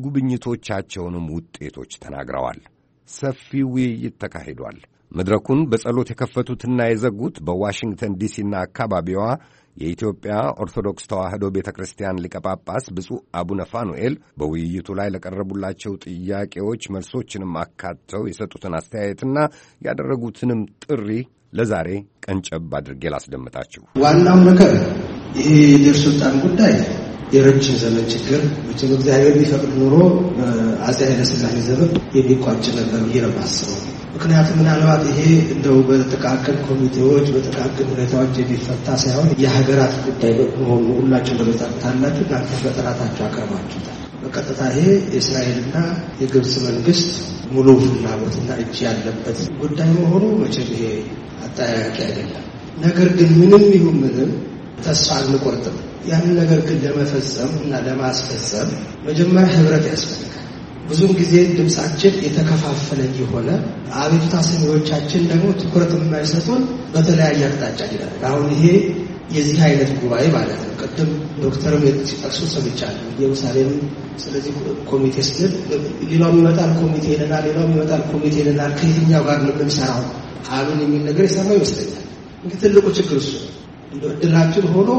[SPEAKER 1] የጉብኝቶቻቸውንም ውጤቶች ተናግረዋል። ሰፊ ውይይት ተካሂዷል። መድረኩን በጸሎት የከፈቱትና የዘጉት በዋሽንግተን ዲሲና አካባቢዋ የኢትዮጵያ ኦርቶዶክስ ተዋሕዶ ቤተ ክርስቲያን ሊቀ ጳጳስ ብፁዕ አቡነ ፋኑኤል በውይይቱ ላይ ለቀረቡላቸው ጥያቄዎች መልሶችንም አካተው የሰጡትን አስተያየትና ያደረጉትንም ጥሪ ለዛሬ ቀንጨብ አድርጌ ላስደምጣችሁ።
[SPEAKER 3] ዋናው ነገር ይሄ የዴር ሱልጣን ጉዳይ የረጅም ዘመን ችግር መቼም እግዚአብሔር ቢፈቅድ ኖሮ አፄ ኃይለ ሥላሴ ዘመን የሚቋጭ ነበር ብዬ ነው የማስበው። ምክንያቱም ምናልባት ይሄ እንደው በተቃቀል ኮሚቴዎች በተቃቀል ሁኔታዎች የሚፈታ ሳይሆን የሀገራት ጉዳይ መሆኑ ሁላችሁ እንደምታውቁታላችሁ። እናንተ በጥናታችሁ አቀርባችሁታል። በቀጥታ ይሄ የእስራኤልና የግብጽ መንግስት ሙሉ ፍላጎትና እጅ ያለበት ጉዳይ መሆኑ መቼም ይሄ አጠያያቂ አይደለም። ነገር ግን ምንም ይሁን ምንም ተስፋ አንቆርጥም። ያንን ነገር ግን ለመፈጸም እና ለማስፈጸም መጀመሪያ ህብረት ያስፈልጋል። ብዙም ጊዜ ድምጻችን የተከፋፈለ የሆነ አቤቱታ ሰሚዎቻችን ደግሞ ትኩረት የማይሰጡን በተለያየ አቅጣጫ ይላል። አሁን ይሄ የዚህ አይነት ጉባኤ ማለት ነው። ቅድም ዶክተርም ሲጠቅሱ ሰምቻለሁ ኢየሩሳሌም። ስለዚህ ኮሚቴ ስንል ሌላው ይመጣል ኮሚቴ ይለናል፣ ሌላው ይመጣል ኮሚቴ ይለናል። ከየትኛው ጋር ነው የምንሰራው አሉን የሚል ነገር የሰማው ይመስለኛል። እንግዲህ ትልቁ ችግር እሱ እድላችን ሆኖ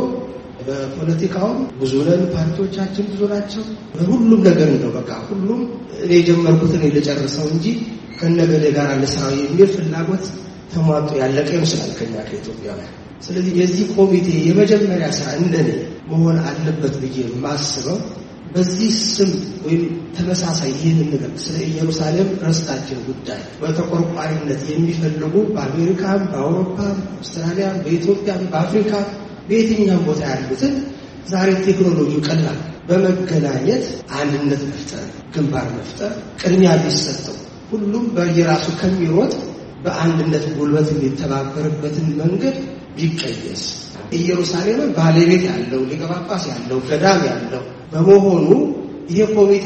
[SPEAKER 3] በፖለቲካው ብዙ ነን፣ ፓርቲዎቻችን ብዙ ናቸው። በሁሉም ነገር ነው በቃ ሁሉም እኔ የጀመርኩትን ልጨርሰው እንጂ ከነገሌ ጋር ለስራው የሚል ፍላጎት ተሟጦ ያለቀ ይመስላል ከኛ ከኢትዮጵያውያን። ስለዚህ የዚህ ኮሚቴ የመጀመሪያ ስራ እንደኔ መሆን አለበት ብዬ ማስበው በዚህ ስም ወይም ተመሳሳይ ይህንን ነገር ስለ ኢየሩሳሌም ርስታችን ጉዳይ በተቆርቋሪነት የሚፈልጉ በአሜሪካም፣ በአውሮፓም፣ በአውስትራሊያም፣ በኢትዮጵያም፣ በአፍሪካ በየትኛው ቦታ ያሉትን ዛሬ ቴክኖሎጂው ቀላል በመገናኘት አንድነት መፍጠር፣ ግንባር መፍጠር ቅድሚያ ቢሰጠው ሁሉም በየራሱ ከሚሮጥ በአንድነት ጉልበት የሚተባበርበትን መንገድ ቢቀየስ ኢየሩሳሌም ባለቤት ያለው ሊቀ ጳጳስ ያለው ገዳም ያለው በመሆኑ ይሄ ኮሚቴ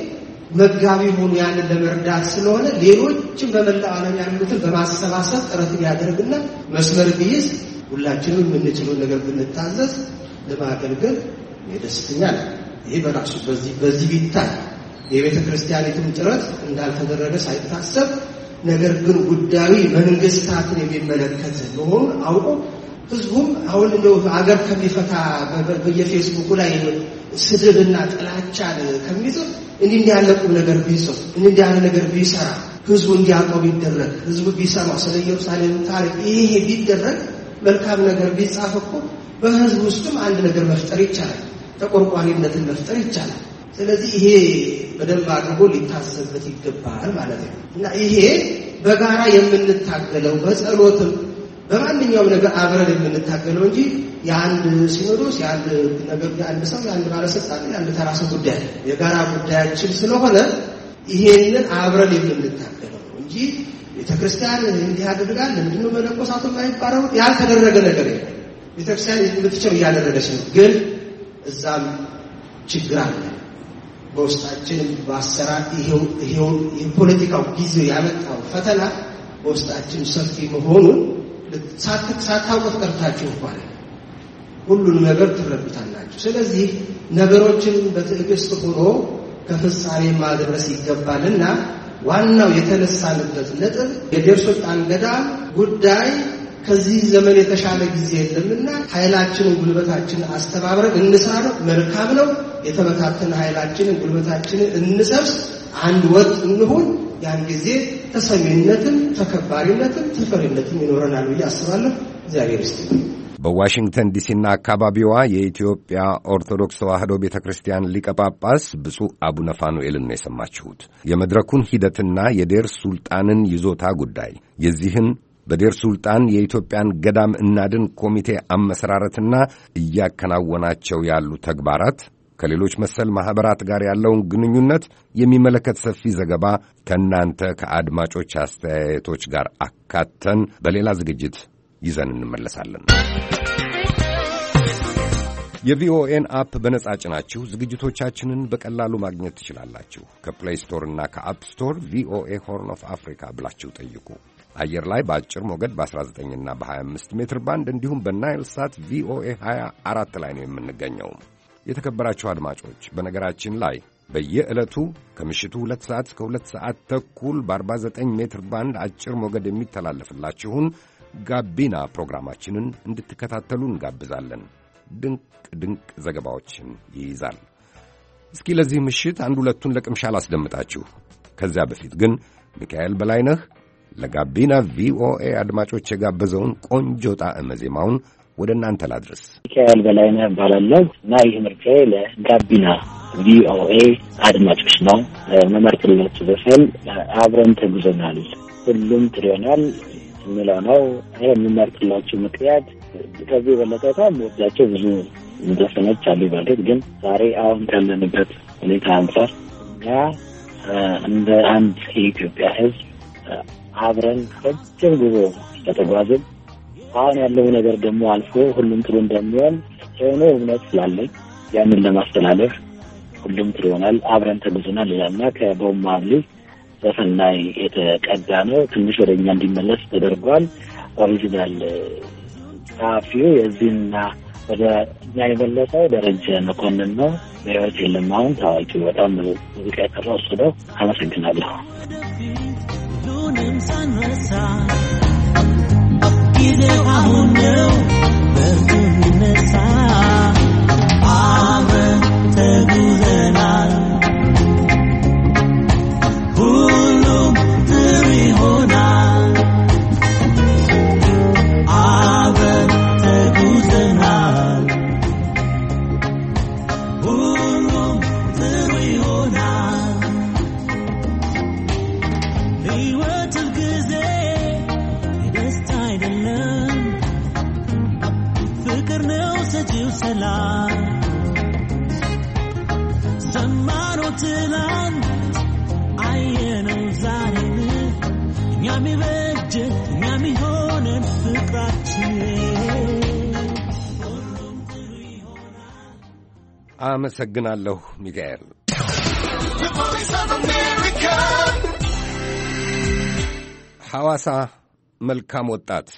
[SPEAKER 3] መጋቢ ሆኖ ያንን ለመርዳት ስለሆነ ሌሎችም በመላው ዓለም ያሉትን በማሰባሰብ ጥረት ያደርግና መስመር ቢይዝ ሁላችንም የምንችለው ነገር ብንታዘዝ ለማገልገል ደስተኛ ነኝ። ይሄ በራሱ በዚህ በዚህ ቢታይ የቤተ ክርስቲያኒቱን ጥረት እንዳልተደረገ ሳይታሰብ ነገር ግን ጉዳዩ መንግስታትን የሚመለከት መሆኑን አውቆ ህዝቡም አሁን እንደው አገር ከሚፈታ በየፌስቡክ ላይ ስድብና ጥላቻን ከሚጽፍ እንዲህ ያለ ቁም ነገር ቢጽፍ እንዲህ ያለ ነገር ቢሰራ ህዝቡ እንዲያውቀው ቢደረግ ህዝቡ ቢሰማ ስለ ኢየሩሳሌም ታሪክ ይሄ ቢደረግ መልካም ነገር ቢጻፍ እኮ በህዝብ ውስጥም አንድ ነገር መፍጠር ይቻላል፣ ተቆርቋሪነትን መፍጠር ይቻላል። ስለዚህ ይሄ በደንብ አድርጎ ሊታሰብበት ይገባል ማለት ነው እና ይሄ በጋራ የምንታገለው በጸሎትም በማንኛውም ነገር አብረን የምንታገለው እንጂ የአንድ ሲኖዶስ የአንድ ነገር የአንድ ሰው የአንድ ባለስልጣን የአንድ ተራ ሰው ጉዳይ የጋራ ጉዳያችን ስለሆነ ይሄንን አብረን የምንታገለው እንጂ ቤተክርስቲያን እንዲህ አድርጋል ምንድነው መነኮሳቱ የማይባረው ያልተደረገ ነገር የለም። ቤተክርስቲያን የምትችለው እያደረገች ነው። ግን እዛም ችግር አለ በውስጣችን በአሰራር ይሄው ይሄው የፖለቲካው ጊዜ ያመጣው ፈተና በውስጣችን ሰፊ መሆኑን ሳታውቁት ቀርታችሁ እንኳን ሁሉን ነገር ትረዱታላችሁ። ስለዚህ ነገሮችን በትዕግስት ሆኖ ከፍጻሜ ማድረስ ይገባልና ዋናው የተነሳንበት ነጥብ የዴር ሱልጣን ገዳም ጉዳይ ከዚህ ዘመን የተሻለ ጊዜ የለምና ኃይላችንን ጉልበታችንን አስተባብረን እንስራ ነው። መልካም ነው። የተበታተነ ኃይላችንን ጉልበታችንን እንሰብስብ፣ አንድ ወጥ እንሁን። ያን ጊዜ ተሰሚነትም ተከባሪነትም ተፈሪነትም ይኖረናል ብዬ አስባለሁ። እግዚአብሔር ይስጥልኝ።
[SPEAKER 1] በዋሽንግተን ዲሲና አካባቢዋ የኢትዮጵያ ኦርቶዶክስ ተዋሕዶ ቤተክርስቲያን ሊቀ ጳጳስ ብፁዕ አቡነ ፋኑኤልን ነው የሰማችሁት። የመድረኩን ሂደትና የዴር ሱልጣንን ይዞታ ጉዳይ የዚህን በዴር ሱልጣን የኢትዮጵያን ገዳም እናድን ኮሚቴ አመሰራረትና እያከናወናቸው ያሉ ተግባራት ከሌሎች መሰል ማኅበራት ጋር ያለውን ግንኙነት የሚመለከት ሰፊ ዘገባ ከእናንተ ከአድማጮች አስተያየቶች ጋር አካተን በሌላ ዝግጅት ይዘን እንመለሳለን። የቪኦኤን አፕ በነጻ ጭናችሁ ዝግጅቶቻችንን በቀላሉ ማግኘት ትችላላችሁ። ከፕሌይ ስቶርና ከአፕ ስቶር ቪኦኤ ሆርን ኦፍ አፍሪካ ብላችሁ ጠይቁ። አየር ላይ በአጭር ሞገድ በ19ና በ25 ሜትር ባንድ እንዲሁም በናይል ሳት ቪኦኤ ሀያ አራት ላይ ነው የምንገኘው። የተከበራችሁ አድማጮች፣ በነገራችን ላይ በየዕለቱ ከምሽቱ ሁለት ሰዓት እስከ ሁለት ሰዓት ተኩል በ49 ሜትር ባንድ አጭር ሞገድ የሚተላለፍላችሁን ጋቢና ፕሮግራማችንን እንድትከታተሉ እንጋብዛለን። ድንቅ ድንቅ ዘገባዎችን ይይዛል። እስኪ ለዚህ ምሽት አንድ ሁለቱን ለቅምሻ ላስደምጣችሁ። ከዚያ በፊት ግን ሚካኤል በላይነህ ለጋቢና ቪኦኤ አድማጮች የጋበዘውን ቆንጆ ጣዕመ ዜማውን ወደ እናንተ ላድርስ።
[SPEAKER 11] ሚካኤል በላይነህ እባላለሁ እና ይህ ምርጫዬ ለጋቢና ቪኦኤ አድማጮች ነው። መመርጥላችሁ ዘፈን አብረን ተጉዘናል ሁሉም ትሪዮናል የሚለው ነው። ይሄ የምመርጥላችሁ ምክንያት ከዚህ የበለጠ በጣም ወዳቸው ብዙ ዘፈኖች አሉ። በእርግጥ ግን ዛሬ አሁን ካለንበት ሁኔታ አንጻር እኛ እንደ አንድ የኢትዮጵያ ሕዝብ አብረን ረጅም ጉዞ ተጓዝን። አሁን ያለው ነገር ደግሞ አልፎ ሁሉም ጥሩ እንደሚሆን የሆነ እምነት ስላለኝ ያንን ለማስተላለፍ ሁሉም ጥሩ ይሆናል አብረን ተጉዘናል ይላልና ከቦብ ማርሊ ዘፈን ላይ የተቀዳ ነው። ትንሽ ወደኛ እንዲመለስ ተደርጓል። ኦሪጂናል ጸሐፊው የዚህና ወደ እኛ የመለሰው ደረጀ መኮንን ነው። በሕይወት የለም አሁን። ታዋቂ በጣም ሙዚቃ የሰራው እሱ ነው። አመሰግናለሁ። ጊዜው አሁን ነው። በርቱንነሳ አብረን ተጉዘናል። ሁሉም ጥሩ ይሆናል። አብረን ተጉዘናል። ሁሉም ጥሩ ይሆናል። ሕይወት ጊዜ ደስታ አይደለም፣ ፍቅር ነው ሰጪው ሰላም። ሰማነው ትናንት አየነው ዛሬ እኛም ይበጀን እኛም ይሆነን ፍቅራችን።
[SPEAKER 1] አመሰግናለሁ ሚካኤል። ሐዋሳ መልካም ወጣት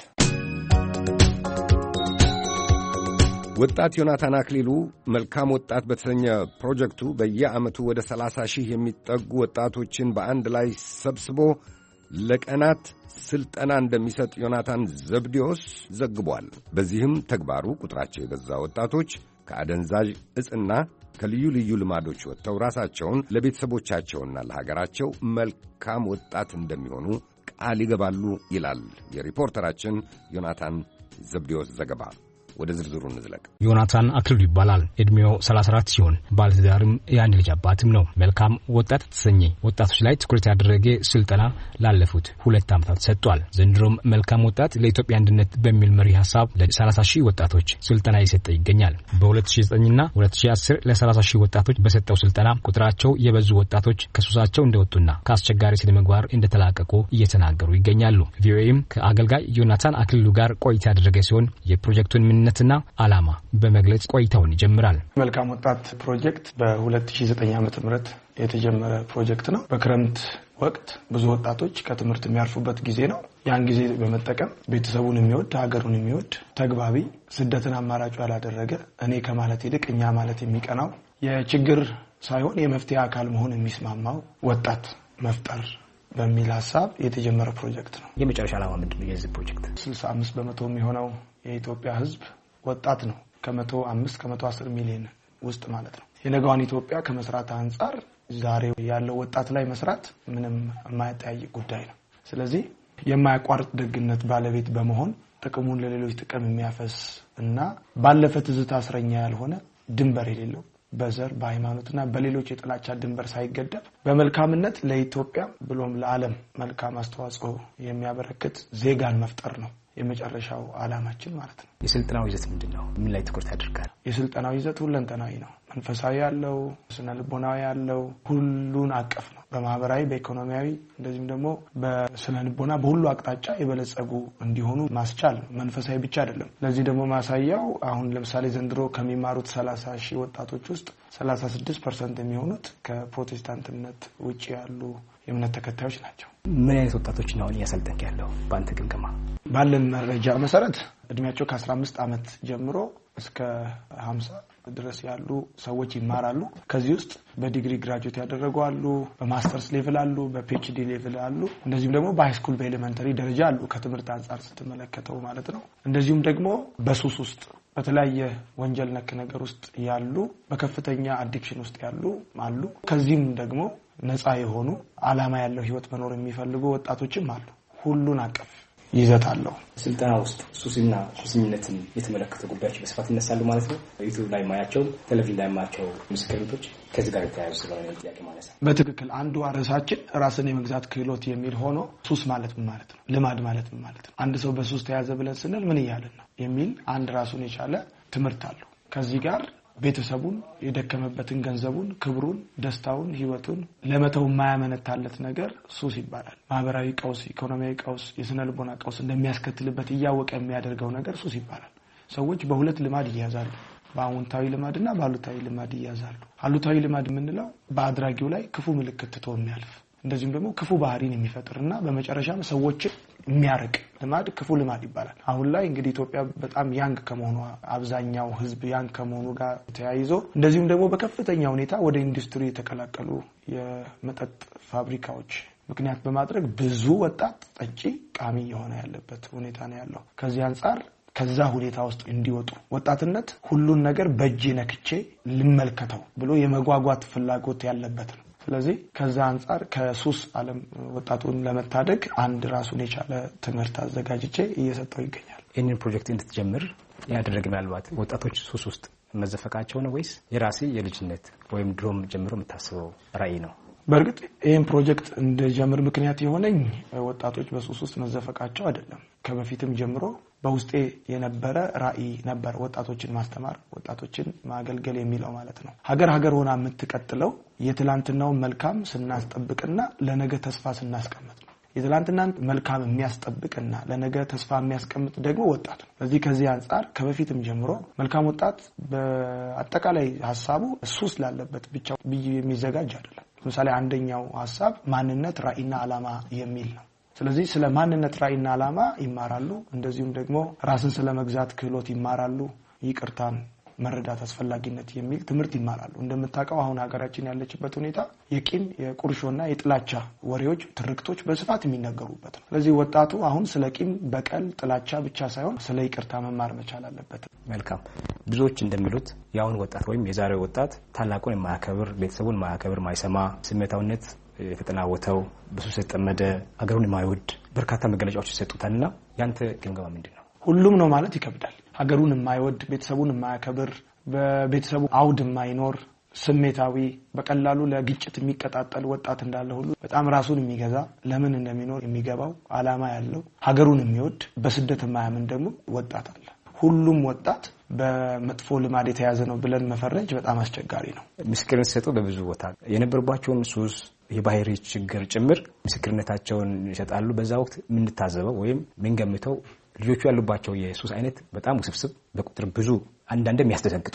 [SPEAKER 1] ወጣት ዮናታን አክሊሉ መልካም ወጣት በተሰኘ ፕሮጀክቱ በየዓመቱ ወደ ሰላሳ ሺህ የሚጠጉ ወጣቶችን በአንድ ላይ ሰብስቦ ለቀናት ስልጠና እንደሚሰጥ ዮናታን ዘብዴዎስ ዘግቧል። በዚህም ተግባሩ ቁጥራቸው የበዛ ወጣቶች ከአደንዛዥ ዕፅና ከልዩ ልዩ ልማዶች ወጥተው ራሳቸውን ለቤተሰቦቻቸውና ለሀገራቸው መልካም ወጣት እንደሚሆኑ ቃል ይገባሉ ይላል የሪፖርተራችን ዮናታን ዘብዴዎስ ዘገባ። ወደ ዝርዝሩ እንዝለቅ።
[SPEAKER 12] ዮናታን አክሊሉ ይባላል። እድሜው ሰላሳ አራት ሲሆን ባለትዳርም የአንድ ልጅ አባትም ነው። መልካም ወጣት ተሰኘ ወጣቶች ላይ ትኩረት ያደረገ ስልጠና ላለፉት ሁለት ዓመታት ሰጥቷል። ዘንድሮም መልካም ወጣት ለኢትዮጵያ አንድነት በሚል መሪ ሐሳብ ለ30 ሺህ ወጣቶች ስልጠና እየሰጠ ይገኛል። በ2009 እና ሁለት ሺህ አስር ለ30 ሺህ ወጣቶች በሰጠው ስልጠና ቁጥራቸው የበዙ ወጣቶች ከሱሳቸው እንደወጡና ከአስቸጋሪ ስነ ምግባር እንደተላቀቁ እየተናገሩ ይገኛሉ። ቪኦኤም ከአገልጋይ ዮናታን አክሊሉ ጋር ቆይታ ያደረገ ሲሆን የፕሮጀክቱን ማንነትና ዓላማ በመግለጽ ቆይታውን ይጀምራል።
[SPEAKER 5] መልካም ወጣት ፕሮጀክት በ2009 ዓመተ ምህረት የተጀመረ ፕሮጀክት ነው። በክረምት ወቅት ብዙ ወጣቶች ከትምህርት የሚያርፉበት ጊዜ ነው። ያን ጊዜ በመጠቀም ቤተሰቡን የሚወድ ሀገሩን የሚወድ ተግባቢ ስደትን አማራጭ ያላደረገ እኔ ከማለት ይልቅ እኛ ማለት የሚቀናው የችግር ሳይሆን የመፍትሄ አካል መሆን የሚስማማው ወጣት መፍጠር በሚል ሐሳብ የተጀመረ ፕሮጀክት ነው።
[SPEAKER 12] የመጨረሻ ዓላማ ምንድነው የዚህ ፕሮጀክት?
[SPEAKER 5] ስልሳ አምስት በመቶ የሚሆነው የኢትዮጵያ ሕዝብ ወጣት ነው። ከመቶ አምስት ከመቶ አስር ሚሊዮን ውስጥ ማለት ነው። የነገዋን ኢትዮጵያ ከመስራት አንጻር ዛሬ ያለው ወጣት ላይ መስራት ምንም የማያጠያይቅ ጉዳይ ነው። ስለዚህ የማያቋርጥ ደግነት ባለቤት በመሆን ጥቅሙን ለሌሎች ጥቅም የሚያፈስ እና ባለፈ ትዝታ እስረኛ ያልሆነ ድንበር የሌለው በዘር በሃይማኖትና በሌሎች የጥላቻ ድንበር ሳይገደብ በመልካምነት ለኢትዮጵያ ብሎም ለዓለም መልካም አስተዋጽኦ የሚያበረክት ዜጋን መፍጠር ነው የመጨረሻው ዓላማችን ማለት ነው።
[SPEAKER 12] የስልጠናው ይዘት ምንድነው? ምን ላይ ትኩረት ያደርጋል?
[SPEAKER 5] የስልጠናው ይዘት ሁለንተናዊ ነው። መንፈሳዊ ያለው፣ ስነ ልቦናዊ ያለው፣ ሁሉን አቀፍ ነው። በማህበራዊ በኢኮኖሚያዊ እንደዚህም ደግሞ በስነ ልቦና በሁሉ አቅጣጫ የበለጸጉ እንዲሆኑ ማስቻል ነው። መንፈሳዊ ብቻ አይደለም። ለዚህ ደግሞ ማሳያው አሁን ለምሳሌ ዘንድሮ ከሚማሩት ሰላሳ ሺህ ወጣቶች ውስጥ ሰላሳ ስድስት ፐርሰንት የሚሆኑት ከፕሮቴስታንትነት ውጪ ያሉ የእምነት ተከታዮች ናቸው።
[SPEAKER 12] ምን አይነት ወጣቶች ነው እያሰልጠንክ ያለው በአንተ ግምገማ?
[SPEAKER 5] ባለን መረጃ መሰረት እድሜያቸው ከአስራ አምስት ዓመት ጀምሮ እስከ ሀምሳ ድረስ ያሉ ሰዎች ይማራሉ። ከዚህ ውስጥ በዲግሪ ግራጁዌት ያደረጉ አሉ፣ በማስተርስ ሌቭል አሉ፣ በፒኤችዲ ሌቭል አሉ፣ እንደዚሁም ደግሞ በሃይስኩል በኤሌመንተሪ ደረጃ አሉ ከትምህርት አንጻር ስትመለከተው ማለት ነው። እንደዚሁም ደግሞ በሱስ ውስጥ በተለያየ ወንጀል ነክ ነገር ውስጥ ያሉ፣ በከፍተኛ አዲክሽን ውስጥ ያሉ አሉ። ከዚህም ደግሞ ነፃ የሆኑ ዓላማ ያለው ህይወት መኖር የሚፈልጉ ወጣቶችም አሉ። ሁሉን አቀፍ ይዘት አለው።
[SPEAKER 12] ስልጠና ውስጥ ሱስና ሱሰኝነትን የተመለከቱ ጉዳዮች በስፋት ይነሳሉ ማለት ነው። ዩቲዩብ ላይ ማያቸው፣ ቴሌቪዥን ላይ ማያቸው ምስክርነቶች ከዚህ ጋር የተያያዙ ስለሆነ ጥያቄ ማለት ነው።
[SPEAKER 5] በትክክል አንዱ ርዕሳችን ራስን የመግዛት ክህሎት የሚል ሆኖ ሱስ ማለት ምን ማለት ነው፣ ልማድ ማለት ምን ማለት ነው፣ አንድ ሰው በሱስ ተያዘ ብለን ስንል ምን እያልን ነው የሚል አንድ ራሱን የቻለ ትምህርት አለው። ከዚህ ጋር ቤተሰቡን የደከመበትን ገንዘቡን፣ ክብሩን፣ ደስታውን፣ ህይወቱን ለመተው የማያመነታለት ነገር ሱስ ይባላል። ማህበራዊ ቀውስ፣ ኢኮኖሚያዊ ቀውስ፣ የስነ ልቦና ቀውስ እንደሚያስከትልበት እያወቀ የሚያደርገው ነገር ሱስ ይባላል። ሰዎች በሁለት ልማድ ይያዛሉ። በአዎንታዊ ልማድና በአሉታዊ ልማድ ይያዛሉ። አሉታዊ ልማድ የምንለው በአድራጊው ላይ ክፉ ምልክት ትቶ የሚያልፍ እንደዚሁም ደግሞ ክፉ ባህሪን የሚፈጥርና በመጨረሻም ሰዎችን የሚያርቅ ልማድ ክፉ ልማድ ይባላል። አሁን ላይ እንግዲህ ኢትዮጵያ በጣም ያንግ ከመሆኑ አብዛኛው ህዝብ ያንግ ከመሆኑ ጋር ተያይዞ እንደዚሁም ደግሞ በከፍተኛ ሁኔታ ወደ ኢንዱስትሪ የተቀላቀሉ የመጠጥ ፋብሪካዎች ምክንያት በማድረግ ብዙ ወጣት ጠጪ ቃሚ የሆነ ያለበት ሁኔታ ነው ያለው። ከዚህ አንጻር ከዛ ሁኔታ ውስጥ እንዲወጡ ወጣትነት ሁሉን ነገር በእጄ ነክቼ ልመልከተው ብሎ የመጓጓት ፍላጎት ያለበት ነው። ስለዚህ ከዛ አንጻር ከሱስ ዓለም ወጣቱን ለመታደግ አንድ ራሱን የቻለ ትምህርት አዘጋጅቼ እየሰጠው ይገኛል።
[SPEAKER 12] ይህንን ፕሮጀክት እንድትጀምር ያደረገ ምናልባት ወጣቶች ሱስ ውስጥ መዘፈቃቸው ነው ወይስ የራሴ የልጅነት ወይም ድሮም ጀምሮ የምታስበው ራዕይ ነው?
[SPEAKER 5] በእርግጥ ይህን ፕሮጀክት እንደጀምር ምክንያት የሆነኝ ወጣቶች በሱስ ውስጥ መዘፈቃቸው አይደለም። ከበፊትም ጀምሮ በውስጤ የነበረ ራዕይ ነበር፣ ወጣቶችን ማስተማር፣ ወጣቶችን ማገልገል የሚለው ማለት ነው። ሀገር ሀገር ሆና የምትቀጥለው የትላንትናውን መልካም ስናስጠብቅና ለነገ ተስፋ ስናስቀምጥ ነው። የትላንትናን መልካም የሚያስጠብቅና ለነገ ተስፋ የሚያስቀምጥ ደግሞ ወጣት ነው። ስለዚህ ከዚህ አንጻር ከበፊትም ጀምሮ መልካም ወጣት በአጠቃላይ ሀሳቡ ሱስ ላለበት ብቻ ብዬ የሚዘጋጅ አይደለም። ለምሳሌ አንደኛው ሀሳብ ማንነት ራዕይና ዓላማ የሚል ነው። ስለዚህ ስለ ማንነት ራዕይና ዓላማ ይማራሉ። እንደዚሁም ደግሞ ራስን ስለ መግዛት ክህሎት ይማራሉ። ይቅርታን መረዳት አስፈላጊነት የሚል ትምህርት ይማራሉ። እንደምታውቀው አሁን ሀገራችን ያለችበት ሁኔታ የቂም የቁርሾና የጥላቻ ወሬዎች፣ ትርክቶች በስፋት የሚነገሩበት ነው። ስለዚህ ወጣቱ አሁን ስለ ቂም፣ በቀል፣ ጥላቻ ብቻ ሳይሆን ስለ ይቅርታ መማር መቻል አለበት።
[SPEAKER 12] መልካም። ብዙዎች እንደሚሉት የአሁን ወጣት ወይም የዛሬው ወጣት ታላቁን የማያከብር፣ ቤተሰቡን የማያከብር፣ ማይሰማ፣ ስሜታውነት የተጠናወተው፣ በሱስ የተጠመደ፣ ሀገሩን የማይወድ በርካታ መገለጫዎች ይሰጡታልና ያንተ ግምገማ ምንድን ነው?
[SPEAKER 5] ሁሉም ነው ማለት ይከብዳል። ሀገሩን የማይወድ፣ ቤተሰቡን የማያከብር፣ በቤተሰቡ አውድ የማይኖር፣ ስሜታዊ፣ በቀላሉ ለግጭት የሚቀጣጠል ወጣት እንዳለ ሁሉ በጣም ራሱን የሚገዛ፣ ለምን እንደሚኖር የሚገባው፣ ዓላማ ያለው፣ ሀገሩን የሚወድ፣ በስደት የማያምን ደግሞ ወጣት አለ። ሁሉም ወጣት በመጥፎ ልማድ የተያዘ ነው ብለን መፈረጅ በጣም አስቸጋሪ ነው።
[SPEAKER 12] ምስክርነት ሲሰጡ በብዙ ቦታ የነበረባቸውን ሱስ የባህሪ ችግር ጭምር ምስክርነታቸውን ይሰጣሉ። በዛ ወቅት የምንታዘበው ወይም የምንገምተው ልጆቹ ያሉባቸው የሱስ አይነት በጣም ውስብስብ በቁጥር ብዙ አንዳንድ የሚያስደነግጡ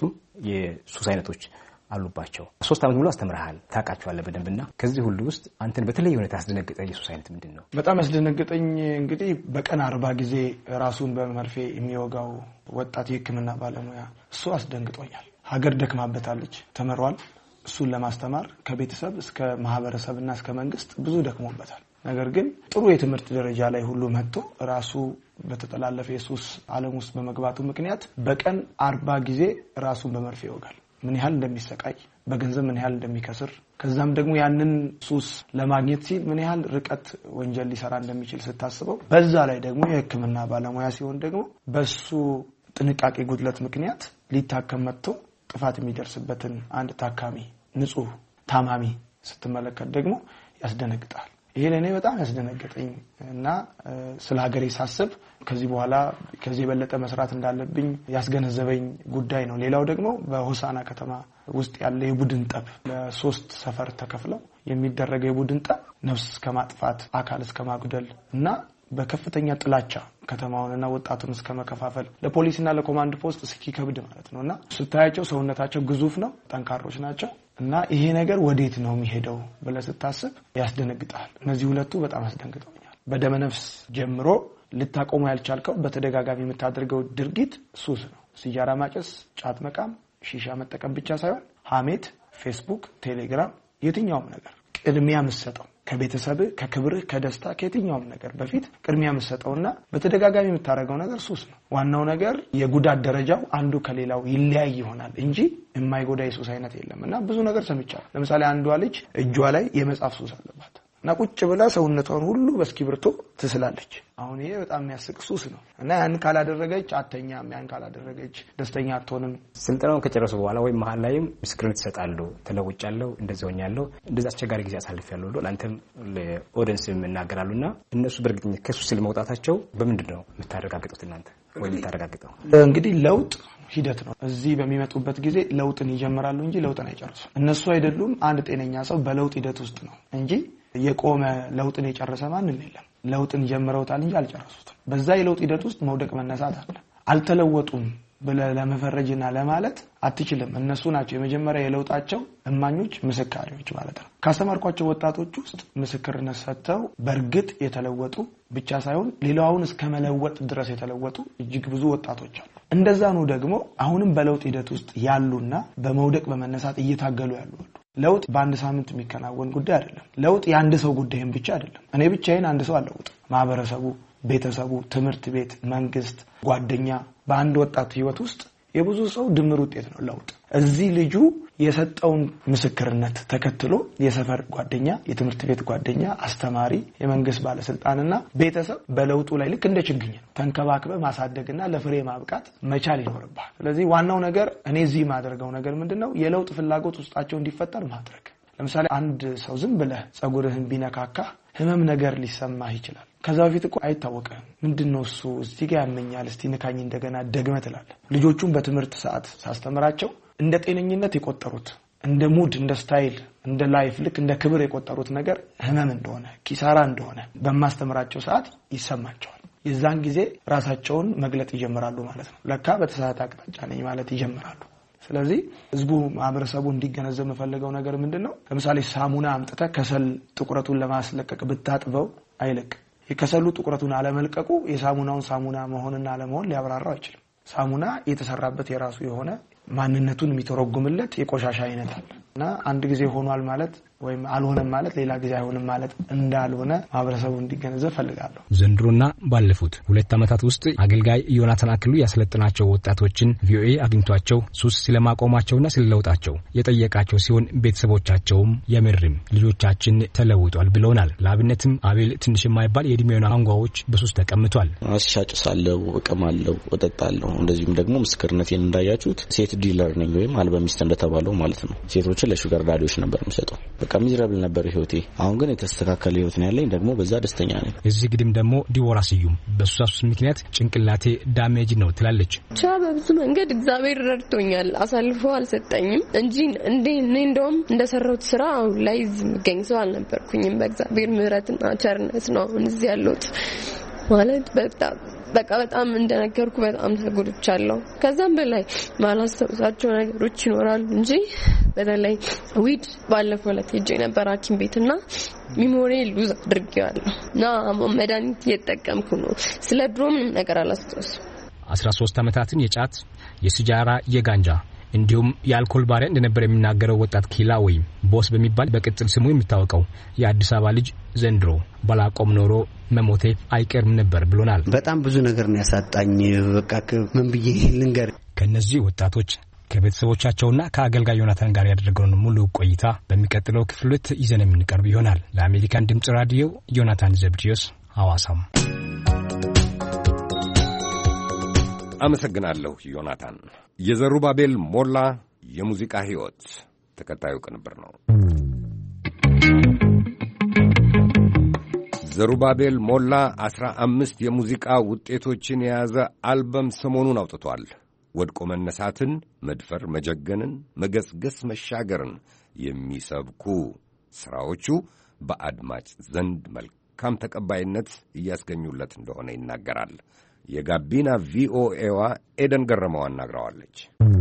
[SPEAKER 12] የሱስ አይነቶች አሉባቸው። ሶስት አመት ሙሉ አስተምረሃል ታውቃቸዋለህ በደንብና ከዚህ ሁሉ ውስጥ አንተን በተለየ ሁኔታ ያስደነገጠ የሱስ አይነት ምንድነው?
[SPEAKER 5] በጣም ያስደነገጠኝ እንግዲህ በቀን አርባ ጊዜ ራሱን በመርፌ የሚወጋው ወጣት የሕክምና ባለሙያ እሱ አስደንግጦኛል። ሀገር ደክማበታለች፣ ተመሯል። እሱን ለማስተማር ከቤተሰብ እስከ ማህበረሰብና እስከ መንግስት ብዙ ደክሞበታል። ነገር ግን ጥሩ የትምህርት ደረጃ ላይ ሁሉ መጥቶ ራሱ በተጠላለፈ የሱስ ዓለም ውስጥ በመግባቱ ምክንያት በቀን አርባ ጊዜ ራሱን በመርፌ ይወጋል። ምን ያህል እንደሚሰቃይ በገንዘብ ምን ያህል እንደሚከስር ከዛም ደግሞ ያንን ሱስ ለማግኘት ሲል ምን ያህል ርቀት ወንጀል ሊሰራ እንደሚችል ስታስበው በዛ ላይ ደግሞ የሕክምና ባለሙያ ሲሆን ደግሞ በሱ ጥንቃቄ ጉድለት ምክንያት ሊታከም መጥቶ ጥፋት የሚደርስበትን አንድ ታካሚ ንጹህ ታማሚ ስትመለከት ደግሞ ያስደነግጣል። ይሄ ለኔ በጣም ያስደነገጠኝ እና ስለ ሀገሬ ሳስብ ከዚህ በኋላ ከዚህ የበለጠ መስራት እንዳለብኝ ያስገነዘበኝ ጉዳይ ነው። ሌላው ደግሞ በሆሳና ከተማ ውስጥ ያለ የቡድን ጠብ ለሶስት ሰፈር ተከፍለው የሚደረገው የቡድን ጠብ ነፍስ ከማጥፋት አካል እስከ ማጉደል እና በከፍተኛ ጥላቻ ከተማውንና ወጣቱን እስከ መከፋፈል ለፖሊስና ለኮማንድ ፖስት እስኪ ከብድ ማለት ነውና ስታያቸው ሰውነታቸው ግዙፍ ነው፣ ጠንካሮች ናቸው እና ይሄ ነገር ወዴት ነው የሚሄደው ብለህ ስታስብ ያስደነግጣል። እነዚህ ሁለቱ በጣም አስደንግጠውኛል። በደመ ነፍስ ጀምሮ ልታቆሙ ያልቻልከው በተደጋጋሚ የምታደርገው ድርጊት ሱስ ነው። ሲጃራ ማጨስ፣ ጫት መቃም፣ ሺሻ መጠቀም ብቻ ሳይሆን ሐሜት፣ ፌስቡክ፣ ቴሌግራም የትኛውም ነገር ቅድሚያ መስጠው ከቤተሰብ ከክብር ከደስታ ከየትኛውም ነገር በፊት ቅድሚያ መስጠውና በተደጋጋሚ የምታረጋው ነገር ሱስ ነው። ዋናው ነገር የጉዳት ደረጃው አንዱ ከሌላው ይለያይ ይሆናል እንጂ የማይጎዳ የሱስ አይነት የለምና ብዙ ነገር ሰምቻለሁ። ለምሳሌ አንዷ ልጅ እጇ ላይ የመጻፍ ሱስ አለባት እና ቁጭ ብላ ሰውነቷን ሁሉ በስክሪፕቶ ትስላለች። አሁን ይሄ በጣም የሚያስቅ ሱስ ነው እና ያን ካላደረገች አተኛም፣ ያን ካላደረገች ደስተኛ አትሆንም።
[SPEAKER 12] ስልጠናውን ከጨረሱ በኋላ ወይ መሀል ላይም ምስክርነት ይሰጣሉ። ተለውጫለሁ፣ እንደዚህ ሆኛለሁ፣ እንደዚህ አስቸጋሪ ጊዜ አሳልፌያለሁ ብሎ ለአንተም ለኦዲየንስም እናገራሉና እነሱ በእርግጠኝነት ከሱስ ስለመውጣታቸው በምንድን ነው የምታረጋግጡት እናንተ ወይ የምታረጋግጠው?
[SPEAKER 5] እንግዲህ ለውጥ ሂደት ነው። እዚህ በሚመጡበት ጊዜ ለውጥን ይጀምራሉ እንጂ ለውጥን አይጨርሱም። እነሱ አይደሉም አንድ ጤነኛ ሰው በለውጥ ሂደት ውስጥ ነው እንጂ የቆመ ለውጥን የጨረሰ ማንም የለም። ለውጥን ጀምረውታል እንጂ አልጨረሱትም። በዛ የለውጥ ሂደት ውስጥ መውደቅ መነሳት አለ። አልተለወጡም ብለህ ለመፈረጅና ለማለት አትችልም። እነሱ ናቸው የመጀመሪያ የለውጣቸው እማኞች ምስካሪዎች ማለት ነው። ካስተማርኳቸው ወጣቶች ውስጥ ምስክርነት ሰጥተው በእርግጥ የተለወጡ ብቻ ሳይሆን ሌላውን እስከ መለወጥ ድረስ የተለወጡ እጅግ ብዙ ወጣቶች አሉ። እንደዛ ነው ደግሞ አሁንም በለውጥ ሂደት ውስጥ ያሉና በመውደቅ በመነሳት እየታገሉ ያሉ አሉ። ለውጥ በአንድ ሳምንት የሚከናወን ጉዳይ አይደለም። ለውጥ የአንድ ሰው ጉዳይም ብቻ አይደለም። እኔ ብቻዬን አንድ ሰው አልለውጥ። ማህበረሰቡ፣ ቤተሰቡ፣ ትምህርት ቤት፣ መንግስት፣ ጓደኛ በአንድ ወጣት ህይወት ውስጥ የብዙ ሰው ድምር ውጤት ነው ለውጥ። እዚህ ልጁ የሰጠውን ምስክርነት ተከትሎ የሰፈር ጓደኛ፣ የትምህርት ቤት ጓደኛ፣ አስተማሪ፣ የመንግስት ባለስልጣንና ቤተሰብ በለውጡ ላይ ልክ እንደ ችግኝ ነው ተንከባክበ ማሳደግና ለፍሬ ማብቃት መቻል ይኖርባል። ስለዚህ ዋናው ነገር እኔ እዚህ ማድረገው ነገር ምንድነው? የለውጥ ፍላጎት ውስጣቸው እንዲፈጠር ማድረግ። ለምሳሌ አንድ ሰው ዝም ብለህ ጸጉርህን ቢነካካ ህመም ነገር ሊሰማህ ይችላል። ከዛ በፊት እኮ አይታወቅም ምንድነው እሱ እዚህ ጋር ያመኛል እስቲ ንካኝ እንደገና ደግመህ ትላለህ። ልጆቹን በትምህርት ሰዓት ሳስተምራቸው እንደ ጤነኝነት የቆጠሩት እንደ ሙድ እንደ ስታይል እንደ ላይፍ ልክ እንደ ክብር የቆጠሩት ነገር ህመም እንደሆነ ኪሳራ እንደሆነ በማስተምራቸው ሰዓት ይሰማቸዋል። የዛን ጊዜ ራሳቸውን መግለጥ ይጀምራሉ ማለት ነው። ለካ በተሳሳተ አቅጣጫ ነኝ ማለት ይጀምራሉ። ስለዚህ ህዝቡ ማህበረሰቡ እንዲገነዘብ የምፈልገው ነገር ምንድነው? ለምሳሌ ሳሙና አምጥተህ ከሰል ጥቁረቱን ለማስለቀቅ ብታጥበው አይለቅ። የከሰሉ ጥቁረቱን አለመልቀቁ የሳሙናውን ሳሙና መሆንና አለመሆን ሊያብራራው አይችልም። ሳሙና የተሰራበት የራሱ የሆነ ማንነቱን የሚተረጉምለት የቆሻሻ አይነት አለ እና አንድ ጊዜ ሆኗል ማለት ወይም አልሆነም ማለት ሌላ ጊዜ አይሆንም ማለት እንዳልሆነ ማህበረሰቡ እንዲገነዘብ ፈልጋለሁ።
[SPEAKER 12] ዘንድሮና ባለፉት ሁለት ዓመታት ውስጥ አገልጋይ ዮናታን አክሉ ያስለጥናቸው ወጣቶችን ቪኦኤ አግኝቷቸው ሱስ ስለማቆማቸውና ስለለውጣቸው የጠየቃቸው ሲሆን ቤተሰቦቻቸውም የምርም ልጆቻችን ተለውጧል ብለውናል። ለአብነትም አቤል ትንሽ የማይባል የእድሜውን አንጓዎች በሱስ ተቀምጧል።
[SPEAKER 6] አሻጭሳለሁ፣ እቀማለሁ፣ እጠጣለሁ። እንደዚህም ደግሞ ምስክርነቴን እንዳያችሁት ሴት ዲለር ነኝ ወይም አልበሚስት እንደተባለው ማለት ነው። ሴቶችን ለሹገር ዳዲዎች ነበር የምሰጠው። በቃ ሚዝራብል ነበር ህይወቴ። አሁን ግን የተስተካከለ ህይወት ነው ያለኝ፣ ደግሞ በዛ ደስተኛ ነኝ።
[SPEAKER 12] እዚህ ግድም ደግሞ ዲቦራ ስዩም በሱስ ምክንያት ጭንቅላቴ ዳሜጅ ነው ትላለች።
[SPEAKER 7] ብቻ በብዙ መንገድ እግዚአብሔር ረድቶኛል፣ አሳልፎ አልሰጠኝም እንጂ እንዴ እኔ እንደውም እንደሰራሁት ስራ አሁን ላይ ዝምገኝ ሰው አልነበርኩኝም። በእግዚአብሔር ምሕረትና ቸርነት ነው አሁን እዚህ ያለሁት። ማለት በጣም በቃ በጣም እንደነገርኩ በጣም ተጎድቻለሁ። ከዛም በላይ ማላስተውሳቸው ነገሮች ይኖራሉ እንጂ በተለይ ዊድ ባለፈው ዕለት ሄጄ ነበር ሐኪም ቤትና ሚሞሪ ሉዝ አድርጌዋለሁ እና መድኃኒት እየተጠቀምኩ ነው። ስለ ድሮ ምንም ነገር አላስተውስም።
[SPEAKER 12] አስራ ሶስት ዓመታትን የጫት የሲጃራ የጋንጃ እንዲሁም የአልኮል ባሪያ እንደነበር የሚናገረው ወጣት ኪላ ወይም ቦስ በሚባል በቅጽል ስሙ የሚታወቀው የአዲስ አበባ ልጅ ዘንድሮ ባላቆም ኖሮ መሞቴ አይቀርም ነበር ብሎናል።
[SPEAKER 8] በጣም ብዙ ነገር ነው ያሳጣኝ። በቃ ምን ብዬ ልንገር።
[SPEAKER 12] ከነዚህ ወጣቶች ከቤተሰቦቻቸውና ከአገልጋይ ዮናታን ጋር ያደረገውን ሙሉ ቆይታ በሚቀጥለው ክፍል ይዘን የምንቀርብ ይሆናል። ለአሜሪካን ድምጽ ራዲዮ ዮናታን ዘብዲዮስ ሐዋሳም።
[SPEAKER 1] አመሰግናለሁ ዮናታን። የዘሩባቤል ሞላ የሙዚቃ ሕይወት ተከታዩ ቅንብር ነው። ዘሩባቤል ሞላ አስራ አምስት የሙዚቃ ውጤቶችን የያዘ አልበም ሰሞኑን አውጥቷል። ወድቆ መነሳትን፣ መድፈር፣ መጀገንን፣ መገስገስ፣ መሻገርን የሚሰብኩ ሥራዎቹ በአድማጭ ዘንድ መልካም ተቀባይነት እያስገኙለት እንደሆነ ይናገራል። የጋቢና ቪኦኤዋ ኤደን ገረመው አናግረዋለች።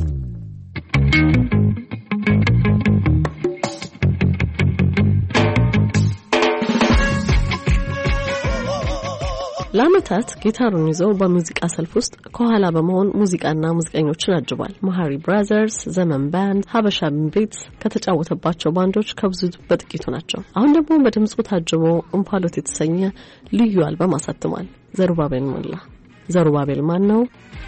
[SPEAKER 13] ለአመታት ጊታሩን ይዞ በሙዚቃ ሰልፍ ውስጥ ከኋላ በመሆን ሙዚቃና ሙዚቀኞችን አጅቧል። ማሃሪ ብራዘርስ፣ ዘመን ባንድ፣ ሀበሻ ቤት ከተጫወተባቸው ባንዶች ከብዙ በጥቂቱ ናቸው። አሁን ደግሞ በድምጹ ታጅቦ እንፋሎት የተሰኘ ልዩ አልበም አሳትሟል። ዘሩባቤል ሞላ። ዘሩባቤል ማን ነው?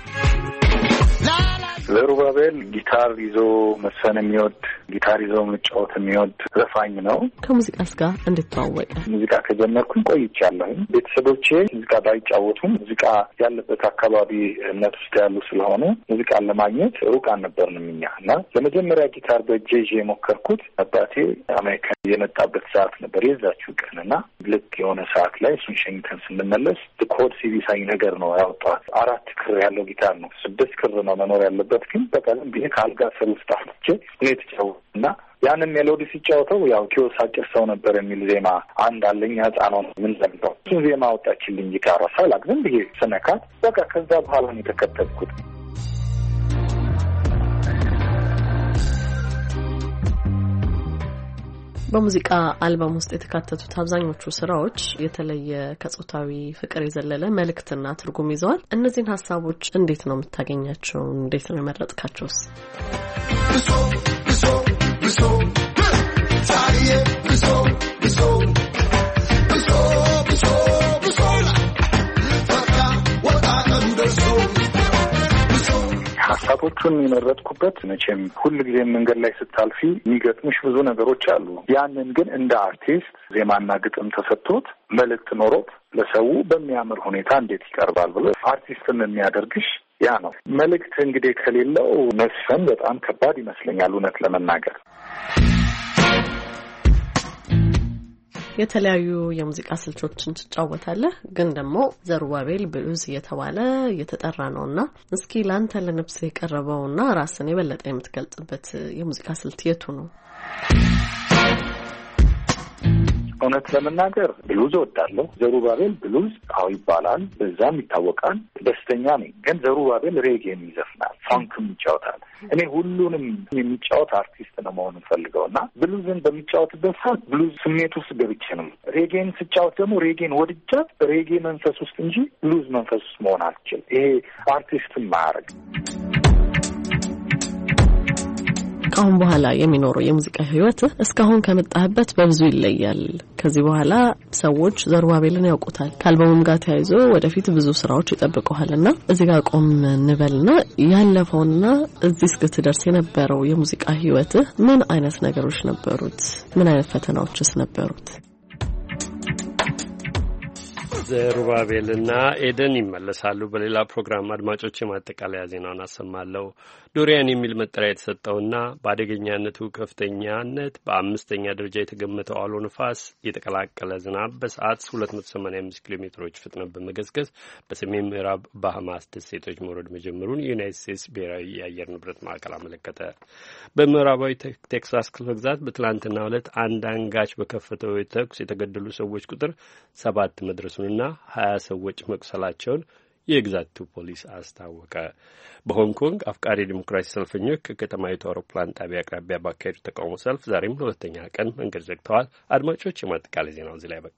[SPEAKER 9] ዘሩባቤል ጊታር ይዞ መሰን የሚወድ ጊታር ይዞ መጫወት የሚወድ ዘፋኝ ነው።
[SPEAKER 13] ከሙዚቃስ ጋር እንዴት ተዋወቀ?
[SPEAKER 9] ሙዚቃ ከጀመርኩኝ ቆይቻለሁ። ቤተሰቦቼ ሙዚቃ ባይጫወቱም ሙዚቃ ያለበት አካባቢ እምነት ውስጥ ያሉ ስለሆነ ሙዚቃን ለማግኘት ሩቅ አልነበርንም እኛ እና ለመጀመሪያ ጊታር በእጄ ይዤ የሞከርኩት አባቴ አሜሪካ የመጣበት ሰዓት ነበር የዛችው ቀን እና ልክ የሆነ ሰዓት ላይ እሱን ሸኝተን ስንመለስ ኮድ ሲቪሳኝ ነገር ነው ያወጣት። አራት ክር ያለው ጊታር ነው፣ ስድስት ክር ነው መኖር ያለበት ግን በቀለም ቢሄ ካልጋ ስር ውስጥ አፍቼ እኔ ተጫወትና ያንን ሜሎዲ ሲጫወተው ያው ኪዮስ አጭር ሰው ነበር የሚል ዜማ አንድ አለኝ። ህፃን ነው ምን ዘምተው እሱ ዜማ አወጣችልኝ ጊታሯ ሳላቅ ዝም ብዬ ስነካት በቃ ከዛ በኋላ ነው የተከተልኩት።
[SPEAKER 13] በሙዚቃ አልበም ውስጥ የተካተቱት አብዛኞቹ ስራዎች የተለየ ከጾታዊ ፍቅር የዘለለ መልእክትና ትርጉም ይዘዋል። እነዚህን ሐሳቦች እንዴት ነው የምታገኛቸው? እንዴት ነው የመረጥካቸውስ? ብሶ ብሶ ብሶ ታሪዬ ብሶ ብሶ ብሶ ብሶ ብሶ ፈታ ወጣቱ ደርሶ
[SPEAKER 9] ሀሳቦቹን የመረጥኩበት መቼም ሁሉ ጊዜ መንገድ ላይ ስታልፊ የሚገጥሙሽ ብዙ ነገሮች አሉ። ያንን ግን እንደ አርቲስት ዜማና ግጥም ተሰጥቶት መልእክት ኖሮት ለሰው በሚያምር ሁኔታ እንዴት ይቀርባል ብሎ አርቲስትን የሚያደርግሽ ያ ነው። መልእክት እንግዲህ ከሌለው መስፈን በጣም ከባድ ይመስለኛል እውነት ለመናገር።
[SPEAKER 13] የተለያዩ የሙዚቃ ስልቶችን ትጫወታለህ፣ ግን ደግሞ ዘሩባቤል ብሉዝ እየተባለ እየተጠራ ነውና እስኪ ላንተ ለነፍስ የቀረበውና ራስን የበለጠ የምትገልጽበት የሙዚቃ ስልት የቱ ነው?
[SPEAKER 9] እውነት ለመናገር ብሉዝ እወዳለሁ። ዘሩባቤል ብሉዝ አዎ ይባላል፣ በዛም ይታወቃል። ደስተኛ ነኝ። ግን ዘሩባቤል ሬጌም ይዘፍናል፣ ፋንክም ይጫወታል። እኔ ሁሉንም የሚጫወት አርቲስት ነው መሆን ፈልገው እና ብሉዝን በሚጫወትበት ሰዓት ብሉዝ ስሜት ውስጥ ገብቼ ነው። ሬጌን ስጫወት ደግሞ ሬጌን ወድጃት ሬጌ መንፈስ ውስጥ እንጂ ብሉዝ መንፈስ ውስጥ መሆን አልችልም። ይሄ አርቲስትን ማያረግ።
[SPEAKER 13] ካሁን በኋላ የሚኖረው የሙዚቃ ህይወት እስካሁን ከመጣህበት በብዙ ይለያል። ከዚህ በኋላ ሰዎች ዘሩባቤልን ያውቁታል። ከአልበሙም ጋር ተያይዞ ወደፊት ብዙ ስራዎች ይጠብቁሃልና እዚህ ጋር ቆም እንበልና ያለፈውና እዚህ እስክትደርስ የነበረው የሙዚቃ ህይወት ምን አይነት ነገሮች ነበሩት? ምን አይነት ፈተናዎችስ ነበሩት?
[SPEAKER 4] ዘሩባቤልና ኤደን ይመለሳሉ። በሌላ ፕሮግራም አድማጮች የማጠቃለያ ዜናውን አሰማለሁ። ዶሪያን የሚል መጠሪያ የተሰጠውና በአደገኛነቱ ከፍተኛነት በአምስተኛ ደረጃ የተገመተው አውሎ ነፋስ የተቀላቀለ ዝናብ በሰዓት ሁለት መቶ ሰማንያ አምስት ኪሎ ሜትሮች ፍጥነት በመገስገስ በሰሜን ምዕራብ ባሃማስ ደሴቶች መውረድ መጀመሩን የዩናይትድ ስቴትስ ብሔራዊ የአየር ንብረት ማዕከል አመለከተ። በምዕራባዊ ቴክሳስ ክፍለ ግዛት በትላንትናው ዕለት አንድ አንጋች በከፈተው ተኩስ የተገደሉ ሰዎች ቁጥር ሰባት መድረሱንና ሀያ ሰዎች መቁሰላቸውን የግዛቱ ፖሊስ አስታወቀ። በሆንግ ኮንግ አፍቃሪ ዲሞክራሲ ሰልፈኞች ከከተማይቱ አውሮፕላን ጣቢያ አቅራቢያ ባካሄዱ ተቃውሞ ሰልፍ ዛሬም ለሁለተኛ ቀን መንገድ ዘግተዋል። አድማጮች፣ የማጠቃለያ ዜናው እዚህ ላይ በቃ።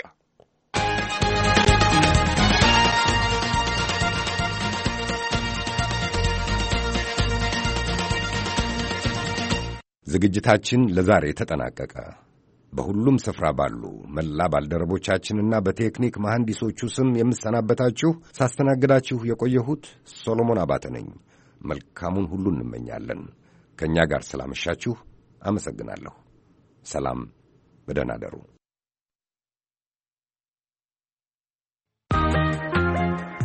[SPEAKER 1] ዝግጅታችን ለዛሬ ተጠናቀቀ። በሁሉም ስፍራ ባሉ መላ ባልደረቦቻችንና በቴክኒክ መሐንዲሶቹ ስም የምሰናበታችሁ ሳስተናግዳችሁ የቆየሁት ሶሎሞን አባተ ነኝ። መልካሙን ሁሉ እንመኛለን። ከእኛ ጋር ስላመሻችሁ አመሰግናለሁ። ሰላም፣ በደህና አደሩ።